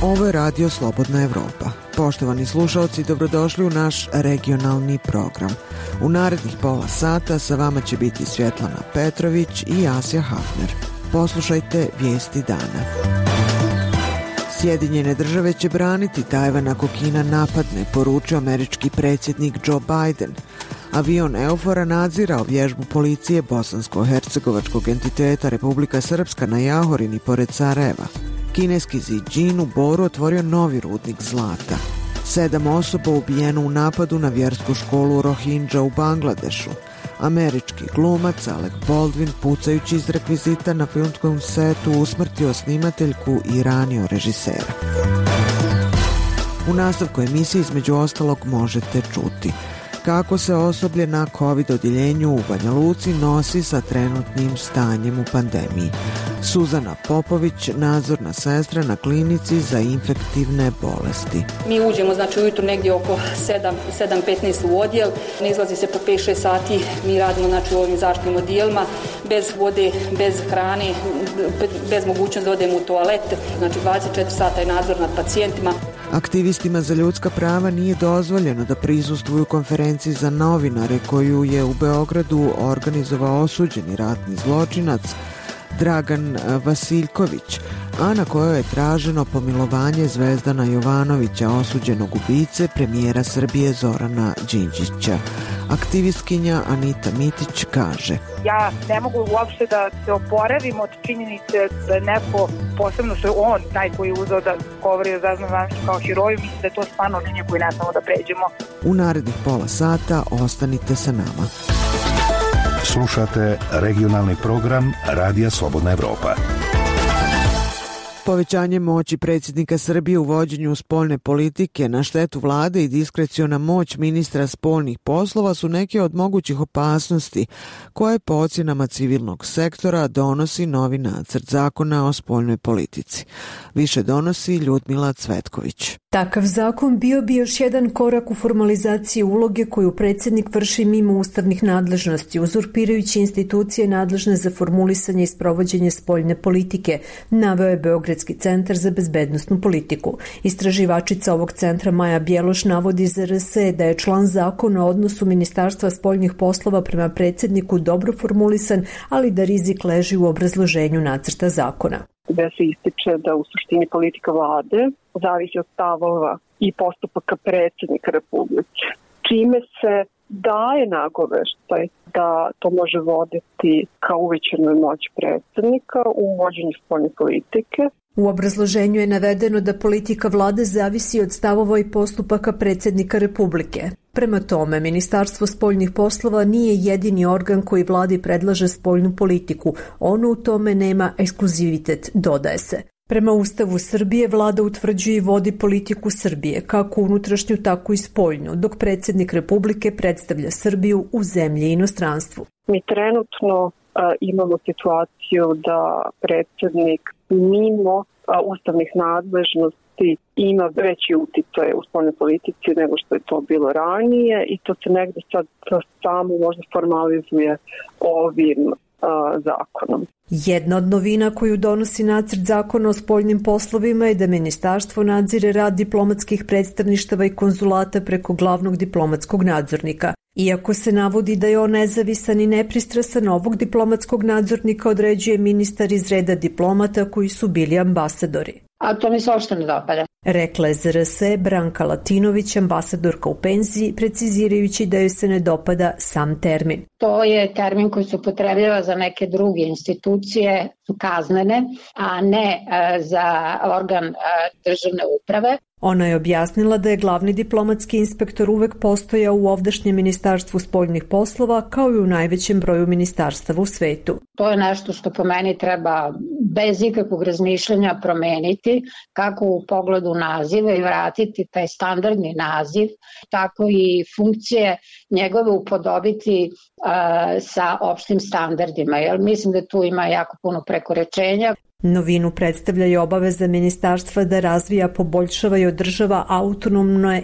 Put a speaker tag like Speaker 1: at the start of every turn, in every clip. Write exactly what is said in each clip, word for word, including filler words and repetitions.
Speaker 1: Ovo je Radio Slobodna Evropa. Poštovani slušalci, dobrodošli u naš regionalni program. U narednih pola sata sa vama će biti Svjetlana Petrović i Asja Hafner. Poslušajte vijesti dana. Sjedinjene države će braniti Tajvan ako Kina napadne, poručio američki predsjednik Joe Biden. Avion Eufora nadzirao vježbu policije bosansko-hercegovačkog entiteta Republika Srpska na Jahorini pored Sarajeva. Kineski Ziđin u Boru otvorio novi rudnik zlata. Sedam osoba ubijeno u napadu na vjersku školu Rohingya u Bangladešu. Američki glumac Alec Baldwin, pucajući iz rekvizita na filmskom setu, usmrtio snimateljku i ranio režisera. U nastavku emisije između ostalog možete čuti kako se osoblje na COVID odjeljenju u Banja Luci nosi sa trenutnim stanjem u pandemiji. Suzana Popović, nadzorna sestra na klinici za infektivne bolesti.
Speaker 2: Mi uđemo znači ujutro negdje oko sedam petnaest u odjel, ne izlazi se po pet šest sati, mi radimo znači u ovim zaštitnim odjelima, bez vode, bez hrane, bez mogućnosti da odemo u toalet, znači dvadeset četiri sata je nadzor nad pacijentima.
Speaker 1: Aktivistima za ljudska prava nije dozvoljeno da prisustvuju konferenciji za novinare koju je u Beogradu organizovao osuđeni ratni zločinac Dragan Vasiljković, a na kojoj je traženo pomilovanje Zvezdana Jovanovića, osuđenog ubice premijera Srbije Zorana Đinđića. Aktivistkinja Anita Mitić kaže:
Speaker 3: Ja ne mogu uopšte da se oporavim od činjenice da je neko, posebno što je on taj koji je uzeo da govori o Zvezdanu Jovanoviću kao heroju, mislim da je to stvarno linija koju ne smemo da pređemo.
Speaker 1: U narednih pola sata ostanite sa nama.
Speaker 4: Slušate regionalni program Radija Slobodna Evropa.
Speaker 1: Povećanje moći predsjednika Srbije u vođenju spoljne politike na štetu vlade i diskreciona moć ministra spoljnih poslova su neke od mogućih opasnosti koje po ocjenama civilnog sektora donosi novi nacrt zakona o spoljnoj politici. Više donosi Ljudmila Cvetković.
Speaker 5: Takav zakon bio bi još jedan korak u formalizaciji uloge koju predsjednik vrši mimo ustavnih nadležnosti, uzurpirajući institucije nadležne za formulisanje i sprovođenje spoljne politike, naveo je Beogradski centar za bezbednosnu politiku. Istraživačica ovog centra Maja Bjeloš navodi za R S da je član zakona o odnosu Ministarstva spoljnih poslova prema predsjedniku dobro formulisan, ali da rizik leži u obrazloženju nacrta zakona.
Speaker 6: Gde se ističe da u suštini politika vlade zavisi od stavova i postupaka predsjednika Republike, čime se daje nagoveštaj da to može voditi ka uvećanoj moći predsjednika u vođenju spoljne politike.
Speaker 5: U obrazloženju je navedeno da politika vlade zavisi od stavova i postupaka predsjednika Republike. Prema tome, Ministarstvo spoljnih poslova nije jedini organ koji vladi predlaže spoljnu politiku. Ono u tome nema ekskluzivitet, dodaje se. Prema Ustavu Srbije, vlada utvrđuje i vodi politiku Srbije, kako unutrašnju, tako i spoljnu, dok predsjednik Republike predstavlja Srbiju u zemlji i inostranstvu.
Speaker 6: Mi trenutno a, imamo situaciju da predsjednik mimo a, ustavnih nadležnosti ima veći uticaj u spoljnoj politici nego što je to bilo ranije i to se negdje sad samo možda formalizuje ovim a, zakonom.
Speaker 5: Jedna od novina koju donosi nacrt zakona o spoljnim poslovima je da ministarstvo nadzire rad diplomatskih predstavništava i konzulata preko glavnog diplomatskog nadzornika. Iako se navodi da je on nezavisan i nepristrasan, ovog diplomatskog nadzornika određuje ministar iz reda diplomata koji su bili ambasadori.
Speaker 7: A to mi se uopšte ne dopada.
Speaker 5: Rekla je za R S Branka Latinović, ambasadorka u penziji, precizirajući da joj se ne dopada sam termin.
Speaker 7: To je termin koji se upotrebljava za neke druge institucije kaznene, a ne za organ državne uprave.
Speaker 5: Ona je objasnila da je glavni diplomatski inspektor uvek postojao u ovdašnjem Ministarstvu spoljnih poslova kao i u najvećem broju ministarstava u svetu.
Speaker 7: To je nešto što po meni treba bez ikakvog razmišljanja promeniti, kako u pogledu naziva i vratiti taj standardni naziv, tako i funkcije njegove upodobiti uh, sa opštim standardima, jer mislim da tu ima jako puno prekoračenja.
Speaker 5: Novinu predstavlja i obaveza ministarstva da razvija, poboljšava i održava autonomne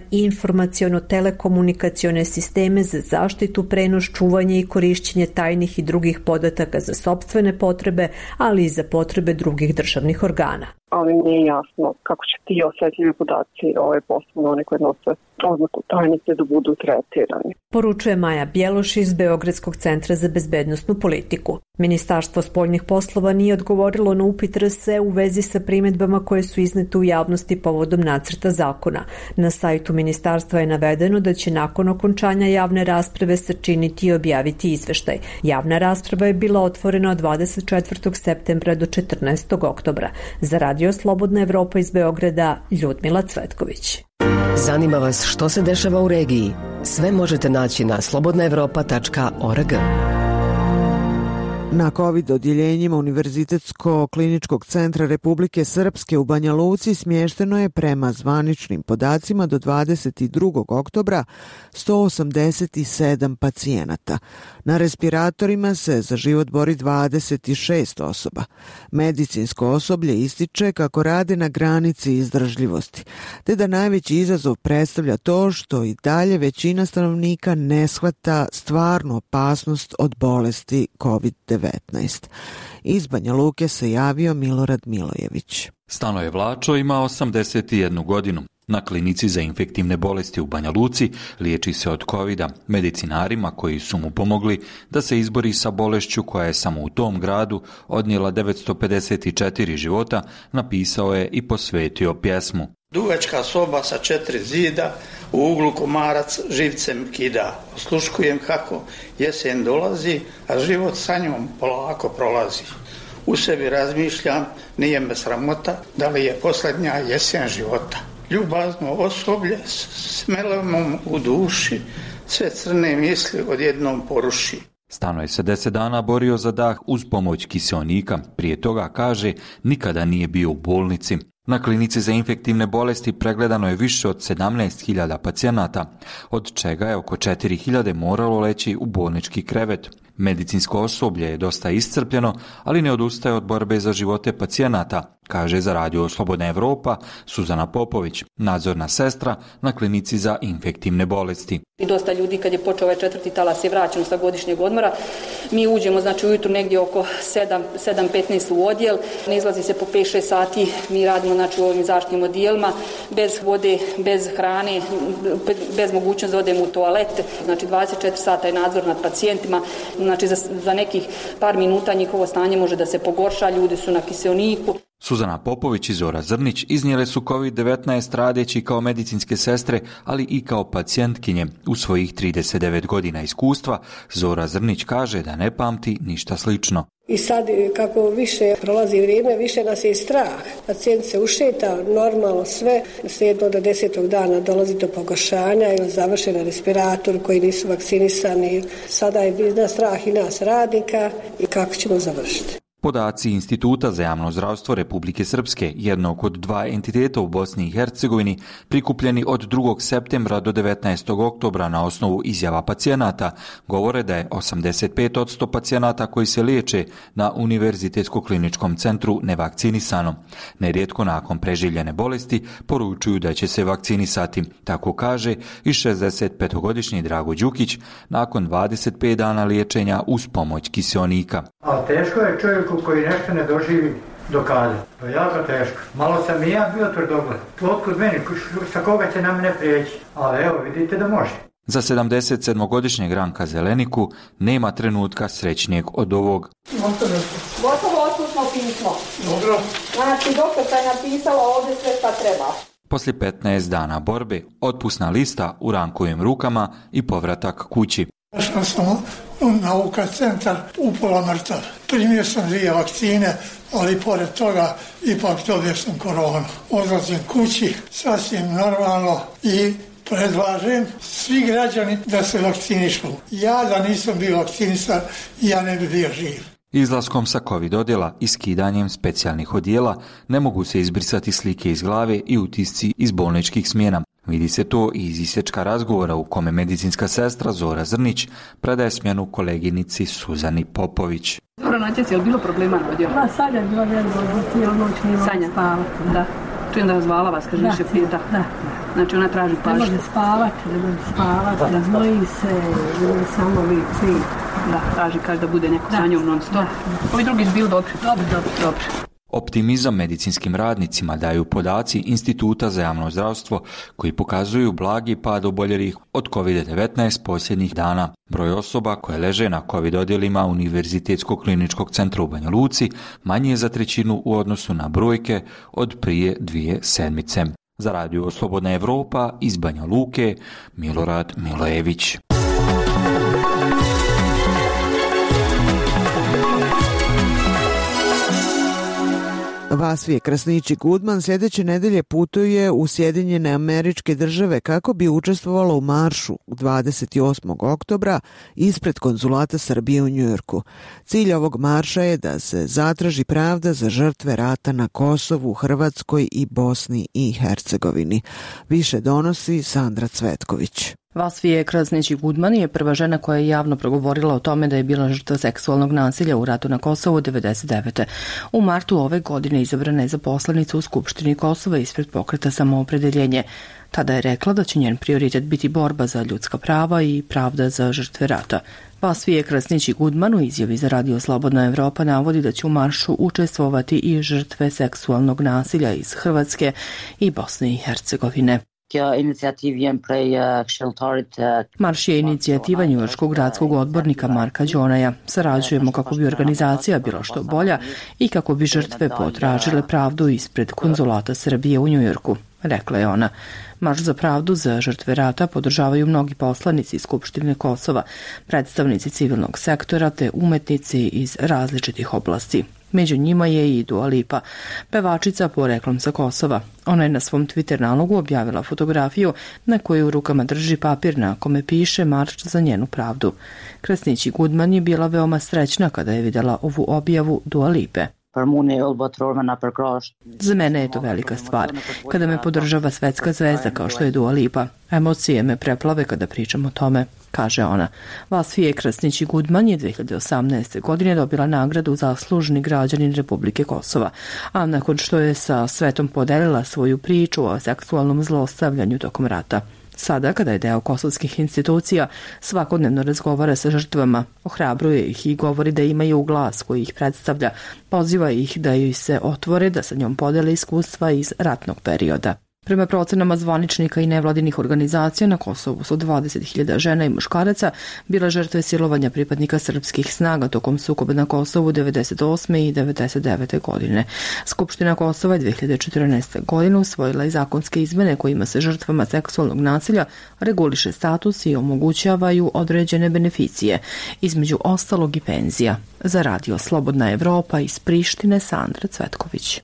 Speaker 5: informaciono-telekomunikacione sisteme za zaštitu, prenos, čuvanje i korišćenje tajnih i drugih podataka za sopstvene potrebe, ali i za potrebe drugih državnih organa.
Speaker 6: ali nije jasno kako će ti osjetljivi podaci, ove posebno one koje nose oznaku tajnice, da budu tretirani.
Speaker 5: Poručuje Maja Bjeloš iz Beogradskog centra za bezbednosnu politiku. Ministarstvo spoljnih poslova nije odgovorilo na upit R S E u vezi sa primjedbama koje su iznete u javnosti povodom nacrta zakona. Na sajtu ministarstva je navedeno da će nakon okončanja javne rasprave sačiniti i objaviti izveštaj. Javna rasprava je bila otvorena od dvadeset četvrtog septembra do četrnaestog oktobra. Za Radio Slobodna Evropa iz Beograda, Ljudmila Cvetković.
Speaker 8: Zanima vas što se dešava u regiji? Sve možete naći na slobodna evropa tačka org.
Speaker 1: Na COVID odjeljenjima Univerzitetsko-kliničkog centra Republike Srpske u Banja Luci smješteno je prema zvaničnim podacima do dvadeset drugog oktobra sto osamdeset sedam pacijenata. Na respiratorima se za život bori dvadeset šest osoba. Medicinsko osoblje ističe kako rade na granici izdržljivosti, te da najveći izazov predstavlja to što i dalje većina stanovnika ne shvata stvarnu opasnost od bolesti COVID devetnaest. Iz Banja Luke se javio Milorad Milojević.
Speaker 9: Stanoje Vlačo ima osamdeset jednu godinu. Na klinici za infektivne bolesti u Banja Luci liječi se od kovida. Medicinarima koji su mu pomogli da se izbori sa bolešću koja je samo u tom gradu odnijela devetsto pedeset četiri života, napisao je i posvetio pjesmu.
Speaker 10: Dugačka soba sa četiri zida, u uglu komarac živcem kida. Osluškujem kako jesen dolazi, a život sa njom polako prolazi. U sebi razmišljam, nije me sramota, da li je posljednja jesen života. Ljubazno osoblje s melemom u duši, sve crne misli odjednom poruši.
Speaker 9: Stano je se deset dana borio za dah uz pomoć kiseonika. Prije toga, kaže, nikada nije bio u bolnici. Na klinici za infektivne bolesti pregledano je više od sedamnaest hiljada pacijenata, od čega je oko četiri hiljade moralo leći u bolnički krevet. Medicinsko osoblje je dosta iscrpljeno, ali ne odustaje od borbe za živote pacijenata, kaže za Radio Slobodna Evropa Suzana Popović, nadzorna sestra na klinici za infektivne bolesti.
Speaker 2: I dosta ljudi kad je počeo ovaj četvrti talas je vraćeno sa godišnjeg odmora. Mi uđemo znači ujutru negdje oko sedam petnaest u odjel, ne izlazi se po pet šest sati, mi radimo znači u ovim zaštitnim odjelima, bez vode, bez hrane, bez mogućnosti da odemo u toalet, znači dvadeset četiri sata je nadzor nad pacijentima, znači za, za nekih par minuta njihovo stanje može da se pogorša, ljudi su na kiseoniku.
Speaker 9: Suzana Popović i Zora Zrnić iznijele su COVID devetnaest radeći kao medicinske sestre, ali i kao pacijentkinje. U svojih trideset devet godina iskustva Zora Zrnić kaže da ne pamti ništa slično.
Speaker 11: I sad kako više prolazi vrijeme, više nas je strah. Pacijent se ušeta, normalno sve, sedmog do desetog dana dolazi do pogoršanja ili završe na respiratoru koji nisu vakcinisani. Sada je na strah i nas radnika i kako ćemo završiti.
Speaker 9: Podaci Instituta za javno zdravstvo Republike Srpske, jednog od dva entiteta u Bosni i Hercegovini, prikupljeni od drugog septembra do devetnaestog oktobra na osnovu izjava pacijenata, govore da je osamdeset pet posto pacijenata koji se liječe na Univerzitetsko-kliničkom centru nevakcinisano. Nerijetko nakon preživljene bolesti poručuju da će se vakcinisati, tako kaže i šezdesetpetogodišnji Drago Đukić nakon dvadeset pet dana liječenja uz pomoć kiseonika.
Speaker 12: Ali teško je čovjeku koji nešto ne doživi do kada. To je jako teško. Malo sam i ja bio tvrdogled. Otkud meni, sa koga će na mene prijeći? Ali evo, vidite da može.
Speaker 9: Za sedamdeset sedmogodišnjeg Ranka Zeleniku nema trenutka srećnijeg od ovog.
Speaker 13: Gotovo otpusno pismo.
Speaker 12: Dobro.
Speaker 13: Znači, doktorka je napisala ovdje sve šta treba.
Speaker 9: Poslije petnaest dana borbe, otpusna lista u Rankovim rukama i povratak kući.
Speaker 14: Došao sam na U K centar upola mrtav. Primio sam dvije vakcine, ali pored toga ipak dobio sam koronu. Odlazim kući, sasvim normalno i predlažem svi građani da se vakcinišu. Ja da nisam bio vakcinisan, ja ne bi bio živ.
Speaker 9: Izlaskom sa COVID odjela i skidanjem specijalnih odjela ne mogu se izbrisati slike iz glave i utisci iz bolničkih smjena. Vidi se to i iz isječka razgovora u kome medicinska sestra Zora Zrnić predaje smjenu koleginici Suzani Popović.
Speaker 2: Dobro, Natjec, je li bilo problema na odjelu?
Speaker 11: Da, Sanja je bila velika, cijelu noć nije mogla spavati.
Speaker 2: Da. Čujem da vas zvala vas, kaže više pita.
Speaker 11: Da, da.
Speaker 2: Znači ona traži pažnju.
Speaker 11: Ne može spavati, ne može spavati, da znoji se, ne samo vici.
Speaker 2: Da, traži kaže da bude neko sa njom non stop. Ovi drugi su bili dobri.
Speaker 11: Dobri, dobri.
Speaker 2: Dobri.
Speaker 9: Optimizam medicinskim radnicima daju podaci Instituta za javno zdravstvo koji pokazuju blagi pad oboljelih od kovid devetnaest posljednjih dana. Broj osoba koje leže na kovid odjelima Univerzitetskog kliničkog centra u Banja Luci manji je za trećinu u odnosu na brojke od prije dvije sedmice. Za radio Slobodna Evropa iz Banja Luke, Milorad Milojević.
Speaker 1: Vasfije Krasnići-Gudman sljedeće nedelje putuje u Sjedinjene Američke Države kako bi učestvovala u maršu dvadeset osmog oktobra ispred konzulata Srbije u Njujorku. Cilj ovog marša je da se zatraži pravda za žrtve rata na Kosovu, Hrvatskoj i Bosni i Hercegovini. Više donosi Sandra Cvetković.
Speaker 15: Vasfije Krasnići-Gudman je prva žena koja je javno progovorila o tome da je bila žrtva seksualnog nasilja u ratu na Kosovu devedeset devete. U martu ove godine izabrana je za poslanicu u Skupštini Kosova ispred pokreta Samoopredeljenje. Tada je rekla da će njen prioritet biti borba za ljudska prava i pravda za žrtve rata. Vasfije Krasnići-Gudman u izjavi za radio Slobodna Evropa navodi da će u maršu učestvovati i žrtve seksualnog nasilja iz Hrvatske i Bosne i Hercegovine. Marš je inicijativa njujorškog gradskog odbornika Marka Đonaja. Sarađujemo kako bi organizacija bila što bolja i kako bi žrtve potražile pravdu ispred konzulata Srbije u Njujorku, rekla je ona. Marš za pravdu za žrtve rata podržavaju mnogi poslanici iz Skupštine Kosova, predstavnici civilnog sektora te umetnici iz različitih oblasti. Među njima je i Dua Lipa, pevačica poreklom sa Kosova. Ona je na svom Twitter nalogu objavila fotografiju na kojoj u rukama drži papir na kome piše Marš za njenu pravdu. Krasnići-Gudman je bila veoma srećna kada je vidjela ovu objavu Dua Lipe. Za mene je to velika stvar, kada me podržava svetska zvezda kao što je Dua Lipa. Emocije me preplave kada pričam o tome, kaže ona. Vasfije Krasnići-Gudman je dve hiljade osamnaeste. godine dobila nagradu za zaslužni građanin Republike Kosova, a nakon što je sa svetom podelila svoju priču o seksualnom zlostavljanju tokom rata. Sada, kada je deo kosovskih institucija, svakodnevno razgovara sa žrtvama, ohrabruje ih i govori da imaju glas koji ih predstavlja, poziva ih da joj se otvore, da sa njom podele iskustva iz ratnog perioda. Prema procenama zvaničnika i nevladinih organizacija, na Kosovu su dvadeset hiljada žena i muškaraca bila žrtve silovanja pripadnika srpskih snaga tokom sukoba na Kosovu devedeset osme i devedeset devete. godine. Skupština Kosova je dve hiljade četrnaeste. godine usvojila i zakonske izmene kojima se žrtvama seksualnog nasilja reguliše status i omogućavaju određene beneficije, između ostalog i penzija. Za radio Slobodna Evropa iz Prištine, Sandra Cvetković.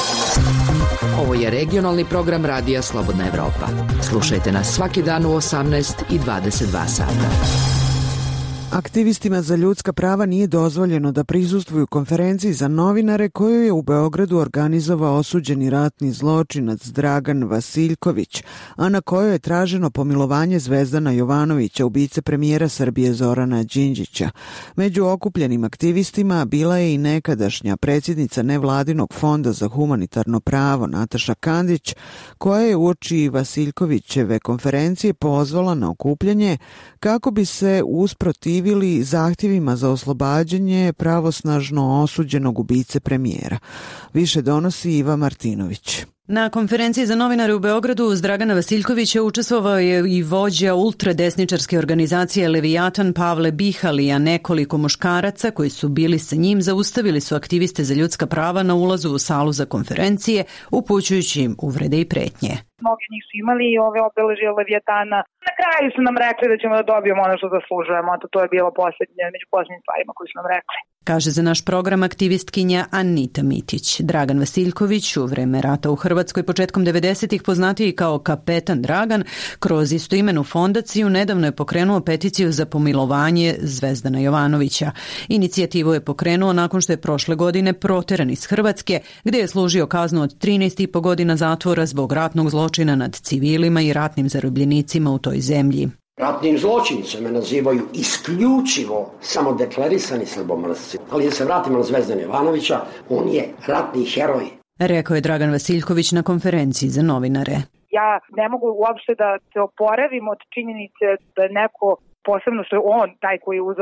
Speaker 8: Ovo je regionalni program radija Slobodna Evropa. Slušajte nas svaki dan u osamnaest i dvadeset dva sata.
Speaker 1: Aktivistima za ljudska prava nije dozvoljeno da prisustvuju konferenciji za novinare koju je u Beogradu organizovao osuđeni ratni zločinac Dragan Vasiljković, a na kojoj je traženo pomilovanje Zvezdana Jovanovića, ubice premijera Srbije Zorana Đinđića. Među okupljenim aktivistima bila je i nekadašnja predsjednica nevladinog fonda za humanitarno pravo Nataša Kandić, koja je uoči Vasiljkovićeve konferencije pozvala na okupljanje kako bi se usprotivili zahtjevima za oslobađanje pravosnažno osuđenog ubice premijera. Više donosi Iva Martinović.
Speaker 16: Na konferenciji za novinare u Beogradu uz Dragana Vasiljkovića učestvovao je i vođa ultradesničarske organizacije Leviatan Pavle Bihali, a nekoliko muškaraca koji su bili sa njim zaustavili su aktiviste za ljudska prava na ulazu u salu za konferencije, upućujući im uvrede i pretnje.
Speaker 3: Mnogi njih su imali i ove obeležje Leviatana. Na kraju su nam rekli da ćemo da dobijemo ono što zaslužujemo, a to je bilo posljednje, među posljednjim stvarima koji su nam rekli.
Speaker 16: Kaže za naš program aktivistkinja Anita Mitić. Dragan Vasiljković u vreme rata u Hrvatskoj početkom devedesetih poznatiji kao Kapetan Dragan, kroz istoimenu fondaciju nedavno je pokrenuo peticiju za pomilovanje Zvezdana Jovanovića. Inicijativu je pokrenuo nakon što je prošle godine proteran iz Hrvatske, gdje je služio kaznu od trinaest i po godina zatvora zbog ratnog zločina nad civilima i ratnim zarobljenicima u toj zemlji.
Speaker 17: Ratnim zločincem me nazivaju isključivo samodeklarisani srbomrsci. Ali da se vratimo na Zvezdana Jovanovića, on je ratni heroj.
Speaker 16: Rekao je Dragan Vasiljković na konferenciji za novinare.
Speaker 3: Ja ne mogu uopšte da se oporavim od činjenice da neko, posebno što je on taj koji je uzeo da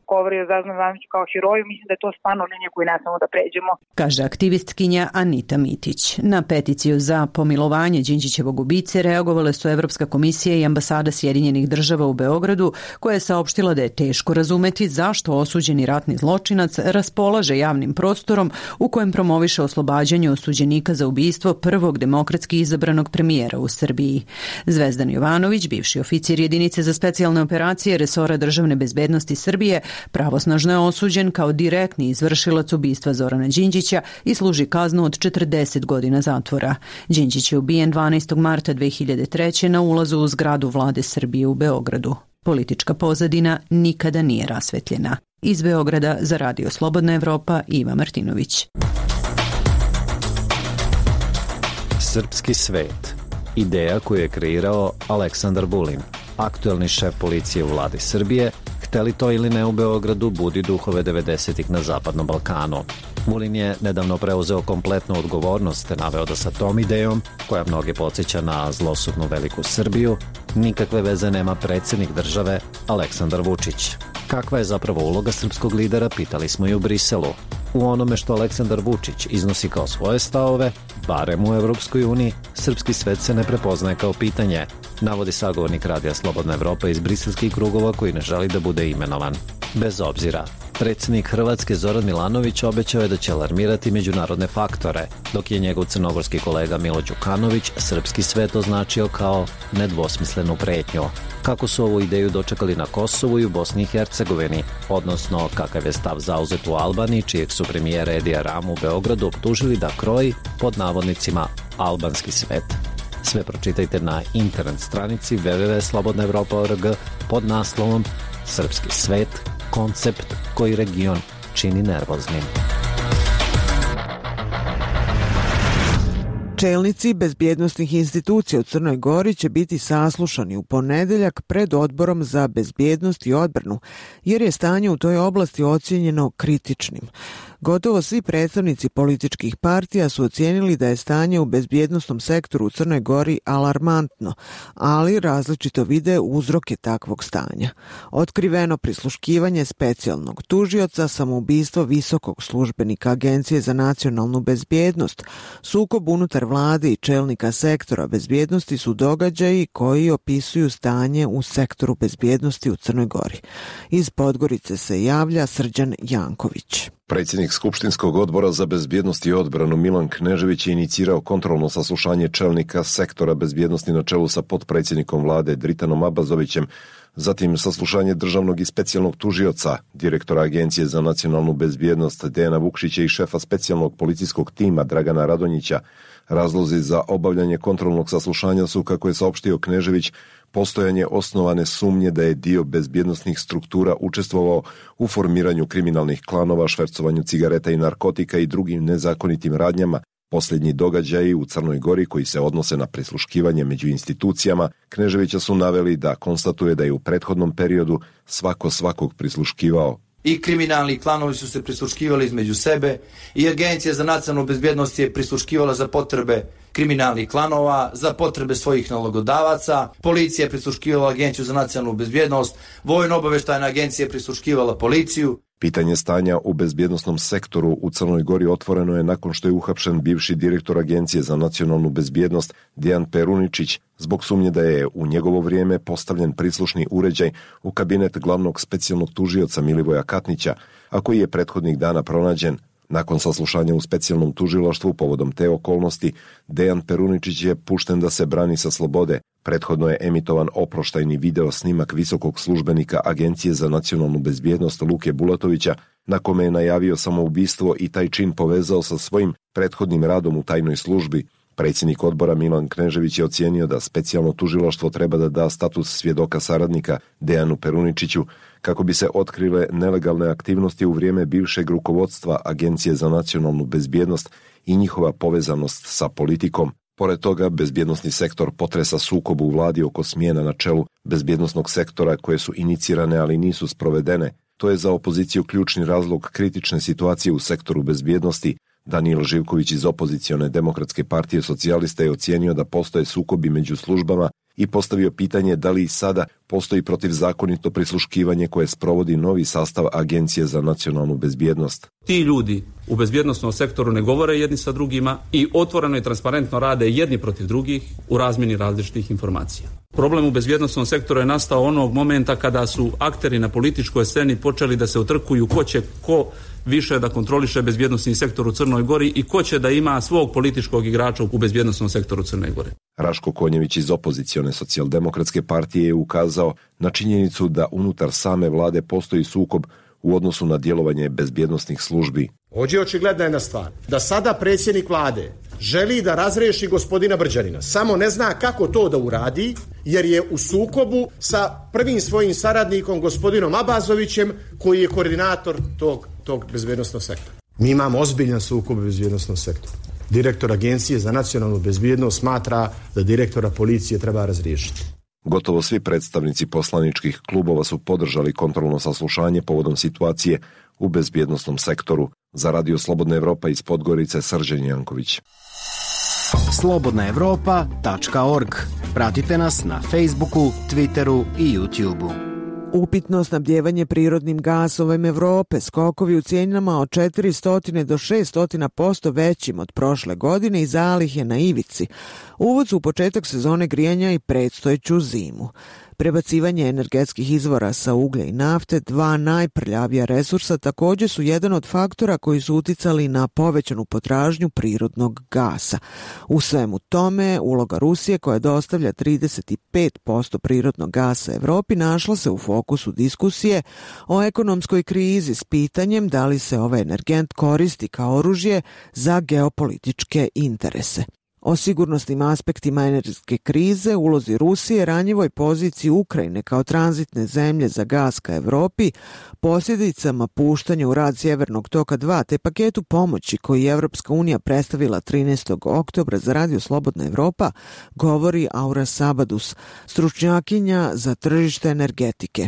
Speaker 3: govori o Zvezdanu Ivanoviću kao heroju, mislim da je to stvarno linija koju ne smemo da pređemo.
Speaker 16: Kaže aktivistkinja Anita Mitić. Na peticiju za pomilovanje Đinđićevog ubice reagovale su Evropska komisija i ambasada Sjedinjenih država u Beogradu, koja je saopštila da je teško razumeti zašto osuđeni ratni zločinac raspolaže javnim prostorom u kojem promoviše oslobađanje osuđenika za ubistvo prvog demokratski izabranog premijera u Srbiji. Zvezdan Jovanović, bivši oficir jedinice za specijalne operacije resora državne bezbednosti Srbije, pravosnažno je osuđen kao direktni izvršilac ubistva Zorana Đinđića i služi kaznu od četrdeset godina zatvora. Đinđić je ubijen dvanaestog marta dve hiljade treće. na ulazu u zgradu vlade Srbije u Beogradu. Politička pozadina nikada nije rasvetljena. Iz Beograda za Radio Slobodna Evropa, Iva Martinović.
Speaker 18: Srpski svet. Ideja koju je kreirao Aleksandar Vulin, aktuelni šef policije u vladi Srbije, hteli to ili ne u Beogradu, budi duhove devedesetih na Zapadnom Balkanu. Vulin je nedavno preuzeo kompletnu odgovornost te naveo da sa tom idejom, koja mnoge podsjeća na zlosudnu Veliku Srbiju, nikakve veze nema predsjednik države Aleksandar Vučić. Kakva je zapravo uloga srpskog lidera, pitali smo i u Briselu. U onome što Aleksandar Vučić iznosi kao svoje stavove, barem u Evropskoj uniji, srpski svet se ne prepoznaje kao pitanje, navodi sagovornik Radija Slobodna Evropa iz briselskih krugova koji ne želi da bude imenovan. Bez obzira, predsjednik Hrvatske Zoran Milanović obećao je da će alarmirati međunarodne faktore, dok je njegov crnogorski kolega Milo Đukanović srpski svet označio kao nedvosmislenu pretnju. Kako su ovu ideju dočekali na Kosovu i u Bosni i Hercegovini, odnosno kakav je stav zauzet u Albaniji, čijeg su premijera Edija Ramu u Beogradu optužili da kroji, pod navodnicima, albanski svet. Sve pročitajte na internet stranici w w w tačka slobodna evropa tačka org pod naslovom Srpski svet, koncept koji region čini nervoznim.
Speaker 1: Čelnici bezbjednosnih institucija u Crnoj Gori će biti saslušani u ponedeljak pred Odborom za bezbjednost i odbranu, jer je stanje u toj oblasti ocijenjeno kritičnim. Gotovo svi predstavnici političkih partija su ocijenili da je stanje u bezbjednosnom sektoru u Crnoj Gori alarmantno, ali različito vide uzroke takvog stanja. Otkriveno prisluškivanje specijalnog tužioca, samoubistvo visokog službenika Agencije za nacionalnu bezbjednost, sukob unutar vlade i čelnika sektora bezbjednosti su događaji koji opisuju stanje u sektoru bezbjednosti u Crnoj Gori. Iz Podgorice se javlja Srđan Janković.
Speaker 19: Predsjednik Skupštinskog odbora za bezbjednost i odbranu Milan Knežević je inicirao kontrolno saslušanje čelnika sektora bezbjednosti na čelu sa potpredsjednikom vlade Dritanom Abazovićem, zatim saslušanje državnog i specijalnog tužioca, direktora Agencije za nacionalnu bezbjednost Dejana Vukšića i šefa specijalnog policijskog tima Dragana Radonjića. Razlozi za obavljanje kontrolnog saslušanja su, kako je saopštio Knežević, postojanje osnovane sumnje da je dio bezbjednosnih struktura učestvovao u formiranju kriminalnih klanova, švercovanju cigareta i narkotika i drugim nezakonitim radnjama. Posljednji događaji u Crnoj Gori koji se odnose na prisluškivanje među institucijama Kneževića su naveli da konstatuje da je u prethodnom periodu svako svakog prisluškivao.
Speaker 20: I kriminalni klanovi su se prisluškivali između sebe i Agencija za nacionalnu bezbjednost je prisluškivala za potrebe kriminalnih klanova, za potrebe svojih nalogodavaca, policija je prisluškivala Agenciju za nacionalnu bezbjednost, Vojno-obavještajna agencija je prisluškivala policiju.
Speaker 19: Pitanje stanja u bezbjednosnom sektoru u Crnoj Gori otvoreno je nakon što je uhapšen bivši direktor Agencije za nacionalnu bezbjednost Dejan Peruničić zbog sumnje da je u njegovo vrijeme postavljen prislušni uređaj u kabinet glavnog specijalnog tužioca Milivoja Katnića, a koji je prethodnih dana pronađen. Nakon saslušanja u specijalnom tužilaštvu povodom te okolnosti, Dejan Peruničić je pušten da se brani sa slobode. Prethodno je emitovan oproštajni video snimak visokog službenika Agencije za nacionalnu bezbjednost Luke Bulatovića, na kome je najavio samoubistvo i taj čin povezao sa svojim prethodnim radom u tajnoj službi. Predsjednik odbora Milan Knežević je ocijenio da specijalno tužilaštvo treba da da status svjedoka saradnika Dejanu Peruničiću kako bi se otkrile nelegalne aktivnosti u vrijeme bivšeg rukovodstva Agencije za nacionalnu bezbjednost i njihova povezanost sa politikom. Pored toga, bezbjednosni sektor potresa sukob u vladi oko smjena na čelu bezbjednosnog sektora koje su inicirane, ali nisu sprovedene. To je za opoziciju ključni razlog kritične situacije u sektoru bezbjednosti. Danijel Živković iz opozicione Demokratske partije socijalista je ocijenio da postoje sukobi među službama i postavio pitanje da li i sada postoji protivzakonito prisluškivanje koje sprovodi novi sastav Agencije za nacionalnu bezbjednost.
Speaker 21: Ti ljudi u bezbjednosnom sektoru ne govore jedni sa drugima i otvoreno i transparentno rade jedni protiv drugih u razmjeni različitih informacija. Problem u bezbjednosnom sektoru je nastao onog momenta kada su akteri na političkoj sceni počeli da se utrkuju ko će ko više da kontroliše bezbjednosni sektor u Crnoj Gori i ko će da ima svog političkog igrača u bezbjednosnom sektoru Crne Gore.
Speaker 19: Raško Konjević iz opozicione socijaldemokratske partije je ukazao na činjenicu da unutar same vlade postoji sukob u odnosu na djelovanje bezbjednosnih službi.
Speaker 22: Ovdje je očigledna jedna stvar, da sada predsjednik vlade želi da razriješi gospodina Brđanina, samo ne zna kako to da uradi, jer je u sukobu sa prvim svojim saradnikom, gospodinom Abazovićem, koji je koordinator tog, tog bezbjednosnog sektora. Mi imamo ozbiljan sukob u bezbjednosnom sektoru. Direktor Agencije za nacionalnu bezbjednost smatra da direktora policije treba razriješiti.
Speaker 19: Gotovo svi predstavnici poslaničkih klubova su podržali kontrolno saslušanje povodom situacije u bezbjednosnom sektoru. Za Radio Slobodna Evropa iz Podgorice, Srđan Janković.
Speaker 23: slobodna evropa tačka org. Pratite nas na Facebooku, Twitteru i YouTubeu.
Speaker 1: Upitno snabdjevanje prirodnim gasovem Evrope, skokovi u cijenama od četiristo do šesto posto većim od prošle godine i zalih je na ivici. Uvod su u početak sezone grijanja i predstojeću zimu. Prebacivanje energetskih izvora sa uglja i nafte, dva najprljavija resursa, također su jedan od faktora koji su uticali na povećanu potražnju prirodnog gasa. U svemu tome, uloga Rusije, koja dostavlja trideset pet posto prirodnog gasa Evropi, našla se u fokusu diskusije o ekonomskoj krizi s pitanjem da li se ovaj energent koristi kao oružje za geopolitičke interese. O sigurnosnim aspektima energetske krize, ulozi Rusije, ranjivoj poziciji Ukrajine kao tranzitne zemlje za gas ka Evropi, posljedicama puštanja u rad Sjevernog toka dva te paketu pomoći koji je Evropska unija predstavila trinaestog oktobra za Radio Slobodna Evropa, govori Aura Sabadus, stručnjakinja za tržište energetike.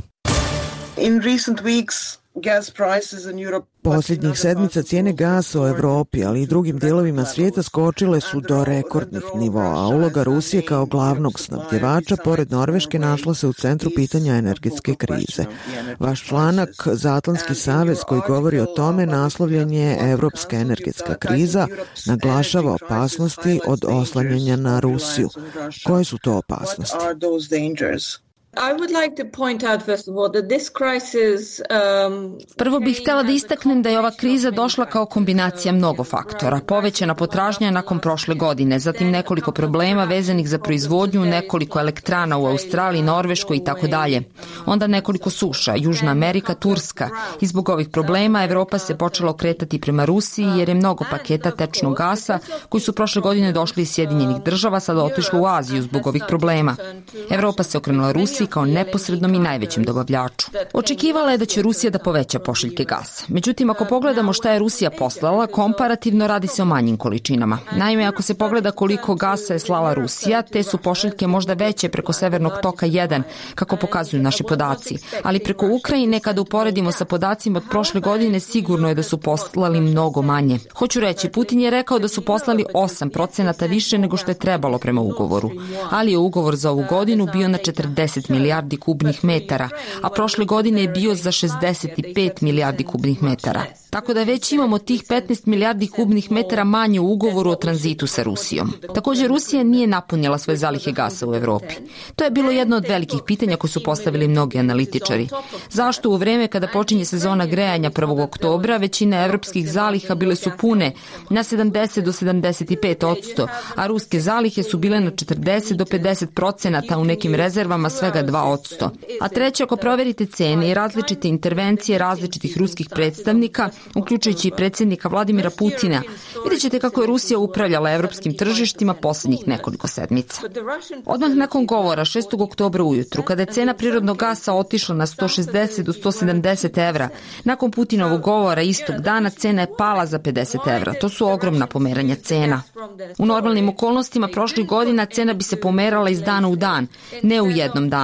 Speaker 24: In recent weeks, gas prices in Europe.
Speaker 1: Posljednjih sedmica cijene gasa u Evropi, ali i drugim dijelovima svijeta skočile su do rekordnih nivoa, a uloga Rusije kao glavnog snabdjevača pored Norveške našla se u centru pitanja energetske krize. Vaš članak za Atlantski savez koji govori o tome naslovljen je Evropska energetska kriza, naglašava opasnosti od oslanjanja na Rusiju. Koje su to opasnosti?
Speaker 25: Prvo bih htjela da istaknem da je ova kriza došla kao kombinacija mnogo faktora. Povećana potražnja nakon prošle godine, zatim nekoliko problema vezanih za proizvodnju, nekoliko elektrana u Australiji, Norveškoj i tako dalje. Onda nekoliko suša, Južna Amerika, Turska. I zbog ovih problema Evropa se počela okretati prema Rusiji jer je mnogo paketa tečnog gasa koji su prošle godine došli iz Sjedinjenih država sada otišlo u Aziju zbog ovih problema. Evropa se okrenula Rusiji kao neposrednom i najvećem dobavljaču. Očekivala je da će Rusija da poveća pošiljke gasa. Međutim, ako pogledamo šta je Rusija poslala, komparativno radi se o manjim količinama. Naime, ako se pogleda koliko gasa je slala Rusija, te su pošiljke možda veće preko Severnog toka jedan, kako pokazuju naši podaci. Ali preko Ukrajine, kada uporedimo sa podacima od prošle godine, sigurno je da su poslali mnogo manje. Hoću reći, Putin je rekao da su poslali osam procenata više nego što je trebalo prema ugovoru. Ali je ugovor za ovu godinu bio na četrdeset milijardi kubnih metara, a prošle godine je bio za šezdeset pet milijardi kubnih metara. Tako da već imamo tih petnaest milijardi kubnih metara manje u ugovoru o tranzitu sa Rusijom. Također, Rusija nije napunila svoje zalihe gasa u Evropi. To je bilo jedno od velikih pitanja koje su postavili mnogi analitičari. Zašto u vreme kada počinje sezona grejanja prvog oktobra većina evropskih zaliha bile su pune na sedamdeset do sedamdeset pet posto, a ruske zalihe su bile na četrdeset do pedeset procenata, u nekim rezervama svega dva posto. A treće, ako proverite cene i različite intervencije različitih ruskih predstavnika, uključujući i predsjednika Vladimira Putina, vidjet ćete kako je Rusija upravljala evropskim tržištima posljednjih nekoliko sedmica. Odmah nakon govora šestog oktobra ujutru, kada je cena prirodnog gasa otišla na sto šezdeset do sto sedamdeset evra, nakon Putinovog govora istog dana cena je pala za pedeset evra. To su ogromna pomeranja cena. U normalnim okolnostima prošlih godina cena bi se pomerala iz dana u dan, ne u jednom danu.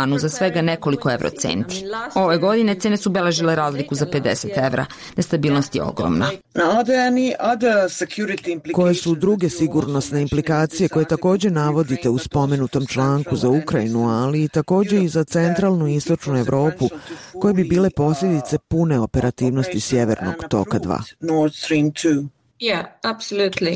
Speaker 25: danu za svega nekoliko evrocenti. Ove godine cene su beležile razliku za pedeset evra. Nestabilnost je ogromna.
Speaker 1: Koje su druge sigurnosne implikacije koje također navodite u spomenutom članku za Ukrajinu, ali i također i za centralnu i istočnu Evropu, koje bi bile posljedice pune operativnosti Sjevernog toka dva?
Speaker 25: Yeah, absolutely.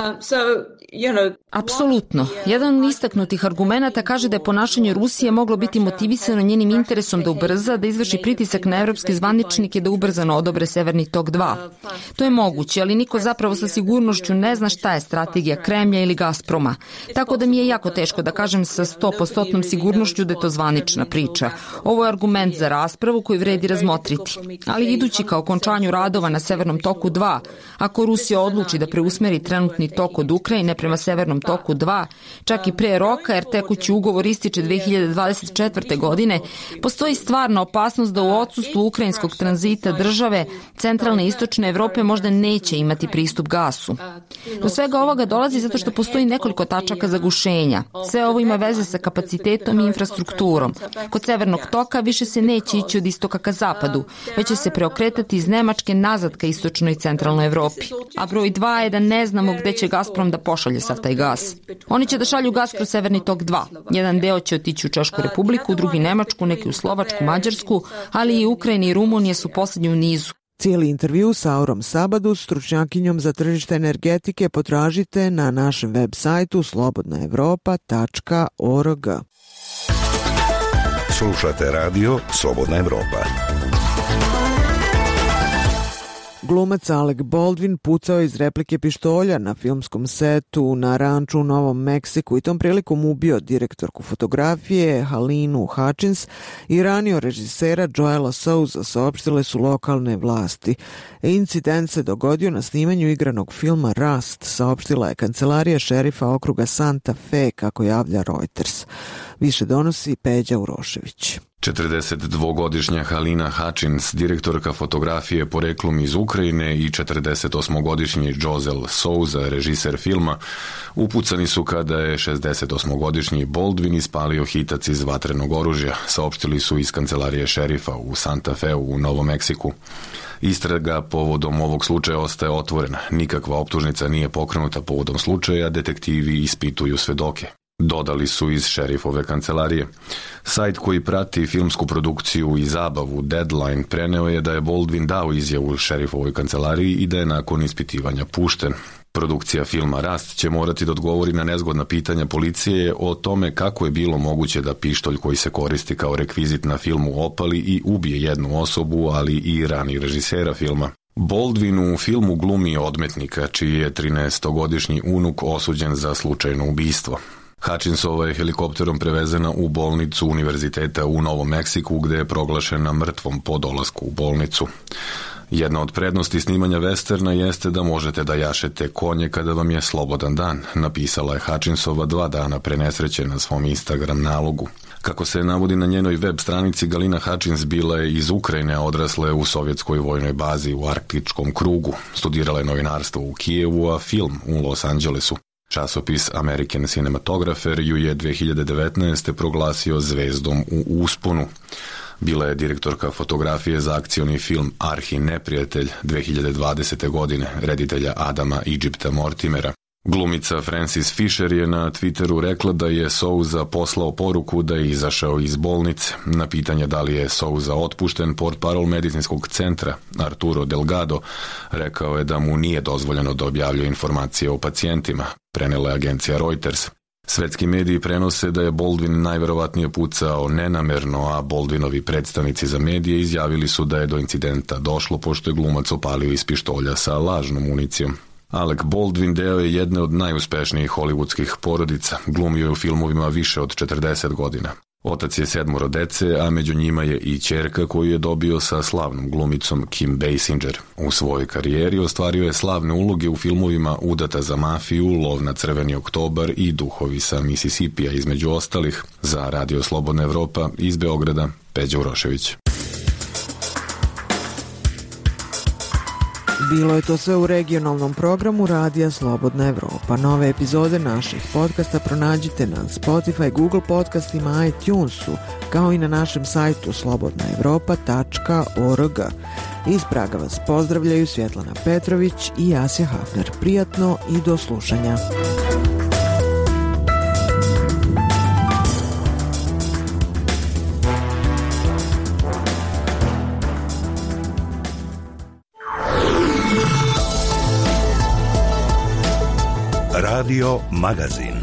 Speaker 25: Apsolutno. Jedan od istaknutih argumenata kaže da je ponašanje Rusije moglo biti motivisano njenim interesom da ubrza, da izvrši pritisak na evropske zvaničnike da ubrzano odobre Severni tok dva. To je moguće, ali niko zapravo sa sigurnošću ne zna šta je strategija Kremlja ili Gazproma. Tako da mi je jako teško da kažem sa sto posto sigurnošću da je to zvanična priča. Ovo je argument za raspravu koju vredi razmotriti. Ali idući ka okončanju radova na Severnom toku dva, ako Rusija odluči da preusmeri trenutni tok od Ukrajine prema Severnom toku dva, čak i pre roka, jer tekući ugovor ističe dve hiljade dvadeset četvrte. godine, postoji stvarna opasnost da u odsustvu ukrajinskog tranzita države centralne i istočne Evrope možda neće imati pristup gasu. Do svega ovoga dolazi zato što postoji nekoliko tačaka zagušenja. Sve ovo ima veze sa kapacitetom i infrastrukturom. Kod Severnog toka više se neće ići od istoka ka zapadu, već će se preokretati iz Nemačke nazad ka istočnoj i centralnoj Evropi. A broj dva je da ne znamo gde će Gazprom da pošalje sav taj gas. Oni će da šalju gas kroz Severni tok dva. Jedan deo će otići u Češku Republiku, drugi Nemačku, neki u Slovačku, Mađarsku, ali i Ukrajina i Rumunija su poslednji u nizu.
Speaker 1: Cijeli intervju sa Aurom Sabadus, stručnjakinjom za tržište energetike, potražite na našem web sajtu slobodna evropa tačka org.
Speaker 4: Slušate radio Slobodna Evropa.
Speaker 1: Glumac Alec Baldwin pucao iz replike pištolja na filmskom setu na ranču u Novom Meksiku i tom prilikom ubio direktorku fotografije Halinu Hutchins i ranio režisera Joela Souza, saopštile su lokalne vlasti. Incident se dogodio na snimanju igranog filma Rust, saopštila je kancelarija šerifa okruga Santa Fe, kako javlja Reuters. Više donosi Peđa Urošević.
Speaker 5: četrdesetdvogodišnja Halina Hutchins, direktorka fotografije poreklom iz Ukrajine, i četrdesetosmogodišnji Joel Souza, režiser filma, upucani su kada je šezdesetosmogodišnji Baldwin ispalio hitac iz vatrenog oružja, saopštili su iz kancelarije šerifa u Santa Feu u Novom Meksiku. Istraga povodom ovog slučaja ostaje otvorena. Nikakva optužnica nije pokrenuta povodom slučaja, detektivi ispituju svedoke. Dodali su iz šerifove kancelarije. Sajt koji prati filmsku produkciju i zabavu Deadline preneo je da je Baldwin dao izjavu šerifovoj kancelariji i da je nakon ispitivanja pušten. Produkcija filma Rust će morati da odgovori na nezgodna pitanja policije o tome kako je bilo moguće da pištolj koji se koristi kao rekvizit na filmu opali i ubije jednu osobu, ali i rani režisera filma. Baldwin u filmu glumi odmetnika, čiji je trinaestogodišnji unuk osuđen za slučajno ubistvo. Hutchinsova je helikopterom prevezena u bolnicu univerziteta u Novom Meksiku, gde je proglašena mrtvom po dolasku u bolnicu. Jedna od prednosti snimanja westerna jeste da možete da jašete konje kada vam je slobodan dan, napisala je Hutchinsova dva dana pre nesreće na svom Instagram nalogu. Kako se navodi na njenoj web stranici, Galina Hutchins bila je iz Ukrajine, a odrasla je u sovjetskoj vojnoj bazi u arktičkom krugu. Studirala je novinarstvo u Kijevu, a film u Los Angelesu. Časopis American Cinematographer ju je dve hiljade devetnaeste. proglasio zvezdom u usponu. Bila je direktorka fotografije za akcioni film Arhi neprijatelj dve hiljade dvadesete. godine, reditelja Adama Egypta Mortimera. Glumica Frances Fisher je na Twitteru rekla da je Souza poslao poruku da je izašao iz bolnice. Na pitanje da li je Souza otpušten, portparol medicinskog centra Arturo Delgado rekao je da mu nije dozvoljeno da objavljuje informacije o pacijentima, prenela je agencija Reuters. Svetski mediji prenose da je Baldwin najverovatnije pucao nenamerno, a Baldwinovi predstavnici za medije izjavili su da je do incidenta došlo pošto je glumac opalio iz pištolja sa lažnom municijom. Alec Baldwin deo je jedne od najuspešnijih hollywoodskih porodica, glumio je u filmovima više od četrdeset godina. Otac je sedmoro dece, a među njima je i ćerka koju je dobio sa slavnom glumicom Kim Basinger. U svojoj karijeri ostvario je slavne uloge u filmovima Udata za mafiju, Lov na crveni oktobar i Duhovi sa Misisipija, između ostalih. Za Radio Slobodna Evropa iz Beograda, Peđa Urošević.
Speaker 1: Bilo je to sve u regionalnom programu Radija Slobodna Evropa. Nove epizode naših podcasta pronađite na Spotify, Google podcastima, iTunesu, kao i na našem sajtu slobodna evropa tačka org. Iz Praga vas pozdravljaju Svjetlana Petrović i Jasja Hafner. Prijatno i do slušanja.
Speaker 4: Radio Magazin.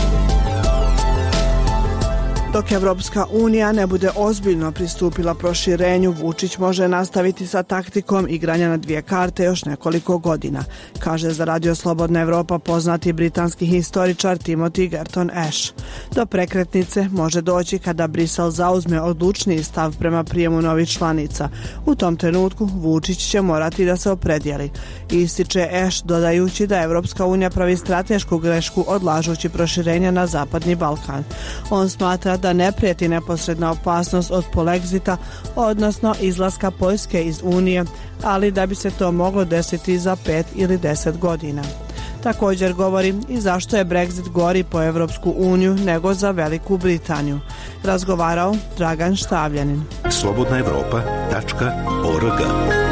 Speaker 6: Dok Evropska unija ne bude ozbiljno pristupila proširenju, Vučić može nastaviti sa taktikom igranja na dvije karte još nekoliko godina, kaže za Radio Slobodna Evropa poznati britanski historičar Timothy Garton Ash. Do prekretnice može doći kada Brisel zauzme odlučniji stav prema prijemu novih članica. U tom trenutku Vučić će morati da se opredijeli. Ističe Ash dodajući da Evropska unija pravi stratešku grešku odlažući proširenje na Zapadni Balkan. On smatra da ne prijeti neposredna opasnost od polexita, odnosno izlaska Poljske iz Unije, ali da bi se to moglo desiti za pet ili deset godina. Također govori i zašto je Brexit gori po Evropsku uniju nego za Veliku Britaniju. Razgovarao Dragan Štavljanin.
Speaker 4: slobodna evropa tačka org.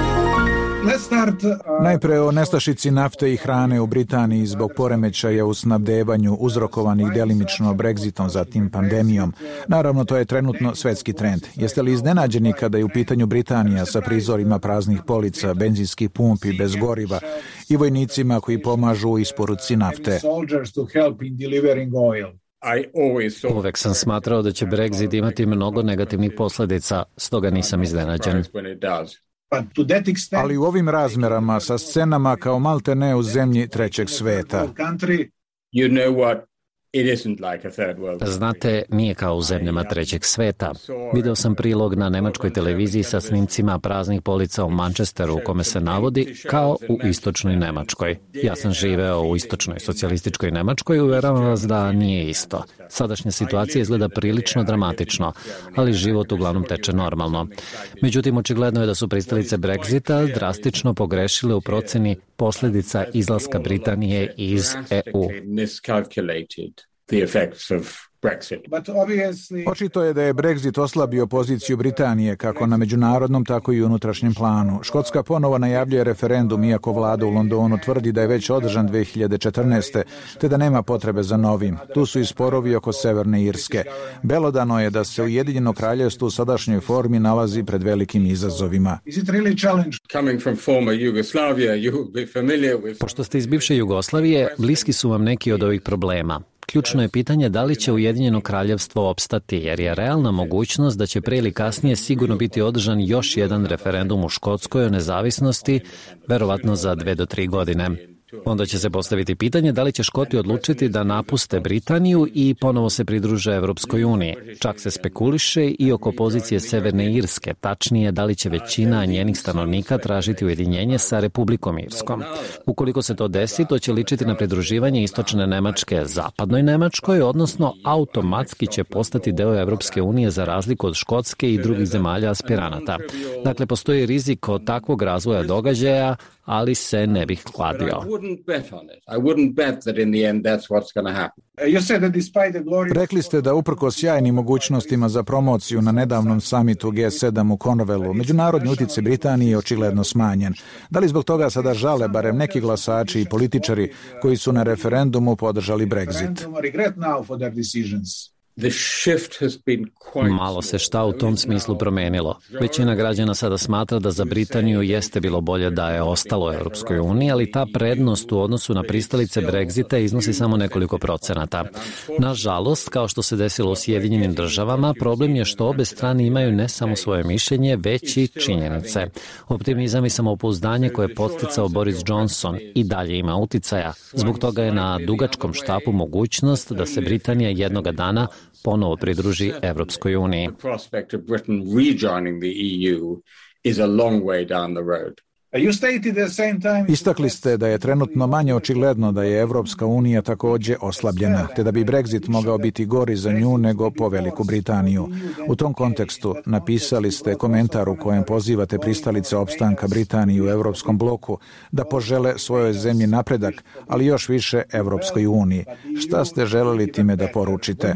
Speaker 7: Najpre o nestašici nafte i hrane u Britaniji zbog poremećaja u snabdevanju uzrokovanih delimično Brexitom, zatim pandemijom. Naravno, to je trenutno svetski trend. Jeste li iznenađeni kada je u pitanju Britanija sa prizorima praznih polica, benzinskih pumpi bez goriva i vojnicima koji pomažu u isporuci nafte?
Speaker 18: Uvek sam smatrao da će Brexit imati mnogo negativnih posljedica, stoga nisam iznenađen.
Speaker 7: Ali u ovim razmerama sa scenama kao malte ne u zemlji trećeg sveta.
Speaker 18: Znate, nije kao u zemljama trećeg sveta. Video sam prilog na nemačkoj televiziji sa snimcima praznih polica u Manchesteru u kome se navodi kao u istočnoj Nemačkoj. Ja sam živeo u istočnoj socijalističkoj Nemačkoj i uveravam vas da nije isto. Sadašnja situacija izgleda prilično dramatično, ali život uglavnom teče normalno. Međutim, očigledno je da su pristalice Brexita drastično pogrešile u proceni posljedica izlaska Britanije iz E U.
Speaker 7: The effects of Brexit. Očito je da je Brexit oslabio poziciju Britanije kako na međunarodnom, tako i unutrašnjem planu. Škotska ponovo najavljuje referendum, iako vlada u Londonu tvrdi da je već održan dve hiljade četrnaeste. te da nema potrebe za novim. Tu su i sporovi oko Severne Irske. Belodano je da se Ujedinjeno kraljevstvo u sadašnjoj formi nalazi pred velikim izazovima.
Speaker 18: Pošto ste iz bivše Jugoslavije, bliski su vam neki od ovih problema. Ključno je pitanje da li će Ujedinjeno kraljevstvo opstati, jer je realna mogućnost da će pre ili kasnije sigurno biti održan još jedan referendum u Škotskoj o nezavisnosti, verovatno za dve do tri godine. Onda će se postaviti pitanje da li će Škoti odlučiti da napuste Britaniju i ponovo se pridruže Evropskoj uniji. Čak se spekuliše i oko pozicije Severne Irske, tačnije da li će većina njenih stanovnika tražiti ujedinjenje sa Republikom Irskom. Ukoliko se to desi, to će ličiti na pridruživanje istočne Nemačke zapadnoj Nemačkoj, odnosno automatski će postati deo Evropske unije za razliku od Škotske i drugih zemalja aspiranata. Dakle, postoji rizik od takvog razvoja događaja, ali se ne bih kladio.
Speaker 7: Rekli ste da uprkos sjajnim mogućnostima za promociju na nedavnom samitu G sedam u Cornwallu, međunarodni utjecaj Britanije je očigledno smanjen. Da li zbog toga sada žale barem neki glasači i političari koji su na referendumu podržali Brexit?
Speaker 18: Malo se šta u tom smislu promenilo. Većina građana sada smatra da za Britaniju jeste bilo bolje da je ostalo u Europskoj uniji, ali ta prednost u odnosu na pristalice Brexita iznosi samo nekoliko procenata. Nažalost, kao što se desilo u Sjedinjenim državama, problem je što obe strane imaju ne samo svoje mišljenje, već i činjenice. Optimizam i samopouzdanje koje je podsticao Boris Johnson i dalje ima uticaja. Zbog toga je na dugačkom štapu mogućnost da se Britanija jednoga dana ponovo pridruži Evropskoj uniji.
Speaker 7: Istakli ste da je trenutno manje očigledno da je Evropska unija takođe oslabljena, te da bi Brexit mogao biti gori za nju nego po Veliku Britaniju. U tom kontekstu napisali ste komentar u kojem pozivate pristalice opstanka Britanije u Evropskom bloku da požele svojoj zemlji napredak, ali još više Evropskoj uniji. Šta ste želeli time da poručite?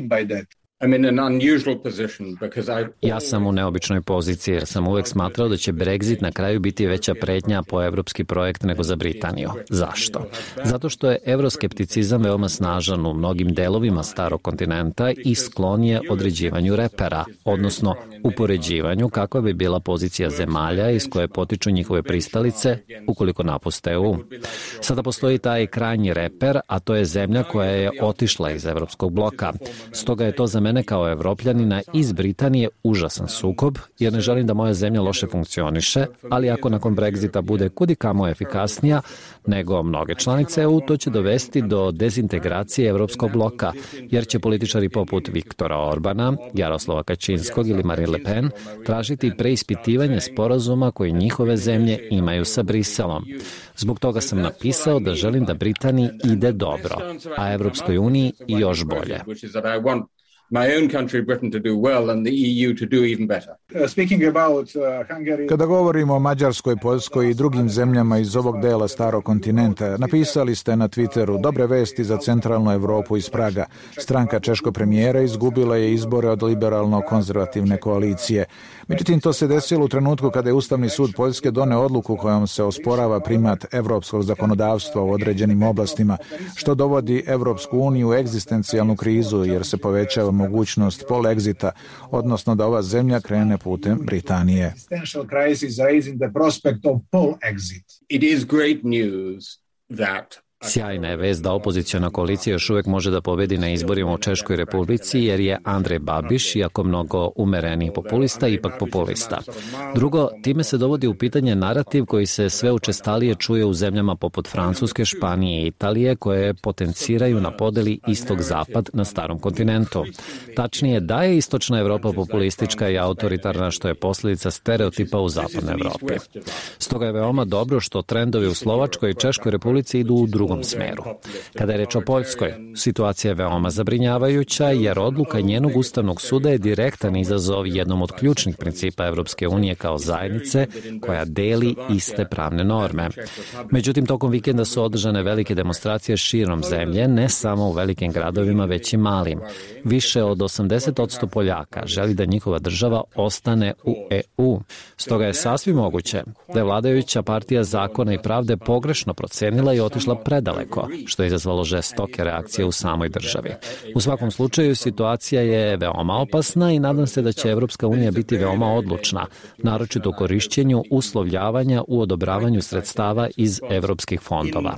Speaker 18: Ja sam u neobičnoj poziciji jer sam uvek smatrao da će Brexit na kraju biti veća pretnja po evropski projekt nego za Britaniju. Zašto? Zato što je evroskepticizam veoma snažan u mnogim delovima starog kontinenta i sklon je određivanju repera, odnosno upoređivanju kakva bi bila pozicija zemalja iz koje potiču njihove pristalice ukoliko napuste E U. Sada postoji taj krajnji reper, a to je zemlja koja je otišla iz evropskog bloka. Stoga je to za mene kao Evropljanina iz Britanije užasan sukob, jer ne želim da moja zemlja loše funkcioniše, ali ako nakon Brexita bude kudikamo efikasnija nego mnoge članice E U, to će dovesti do dezintegracije evropskog bloka, jer će političari poput Viktora Orbana, Jaroslava Kačinskog ili Marine Le Pen tražiti preispitivanje sporazuma koji njihove zemlje imaju sa Briselom. Zbog toga sam napisao da želim da Britaniji ide dobro, a Evropskoj uniji i još bolje.
Speaker 10: My own country, Britain, to do well and the E U to do even better. Uh, speaking about uh, Hungary...
Speaker 7: Kada govorimo o Mađarskoj, Poljskoj i drugim zemljama iz ovog dela starog kontinenta, napisali ste na Twitteru dobre vesti za centralnu Evropu iz Praga. Stranka češkog premijera izgubila je izbore od liberalno-konzervativne koalicije. Međutim, to se desilo u trenutku kada je Ustavni sud Poljske doneo odluku kojom se osporava primat evropskog zakonodavstva u određenim oblastima, što dovodi Evropsku uniju u egzistencijalnu krizu jer se povećava mogućnost polexita, odnosno da ova zemlja krene putem Britanije.
Speaker 10: It is great news that
Speaker 18: Sjajna je vest da opoziciona koalicija još uvek može da pobedi na izborima u Češkoj Republici jer je Andrej Babiš, iako mnogo umereniji populista, ipak populista. Drugo, time se dovodi u pitanje narativ koji se sve učestalije čuje u zemljama poput Francuske, Španije i Italije koje potenciraju na podeli istok-zapad na starom kontinentu. Tačnije, da je istočna Evropa populistička i autoritarna, što je posljedica stereotipa u zapadnoj Evropi. Stoga je veoma dobro što trendovi u Slovačkoj i Češkoj Republici idu u drugom smeru. Kada je reč o Poljskoj, situacija je veoma zabrinjavajuća jer odluka njenog Ustavnog suda je direktan izazov jednom od ključnih principa Evropske unije kao zajednice koja deli iste pravne norme. Međutim, tokom vikenda su održane velike demonstracije širom zemlje, ne samo u velikim gradovima, već i malim. Više od osamdeset posto Poljaka želi da njihova država ostane u E U. Stoga je sasvim moguće da je vladajuća partija Zakona i pravde pogrešno procenila i otišla predaleko, što je izazvalo žestoke reakcije u samoj državi. U svakom slučaju, situacija je veoma opasna i nadam se da će Evropska unija biti veoma odlučna, naročito u korišćenju uslovljavanja u odobravanju sredstava iz evropskih fondova.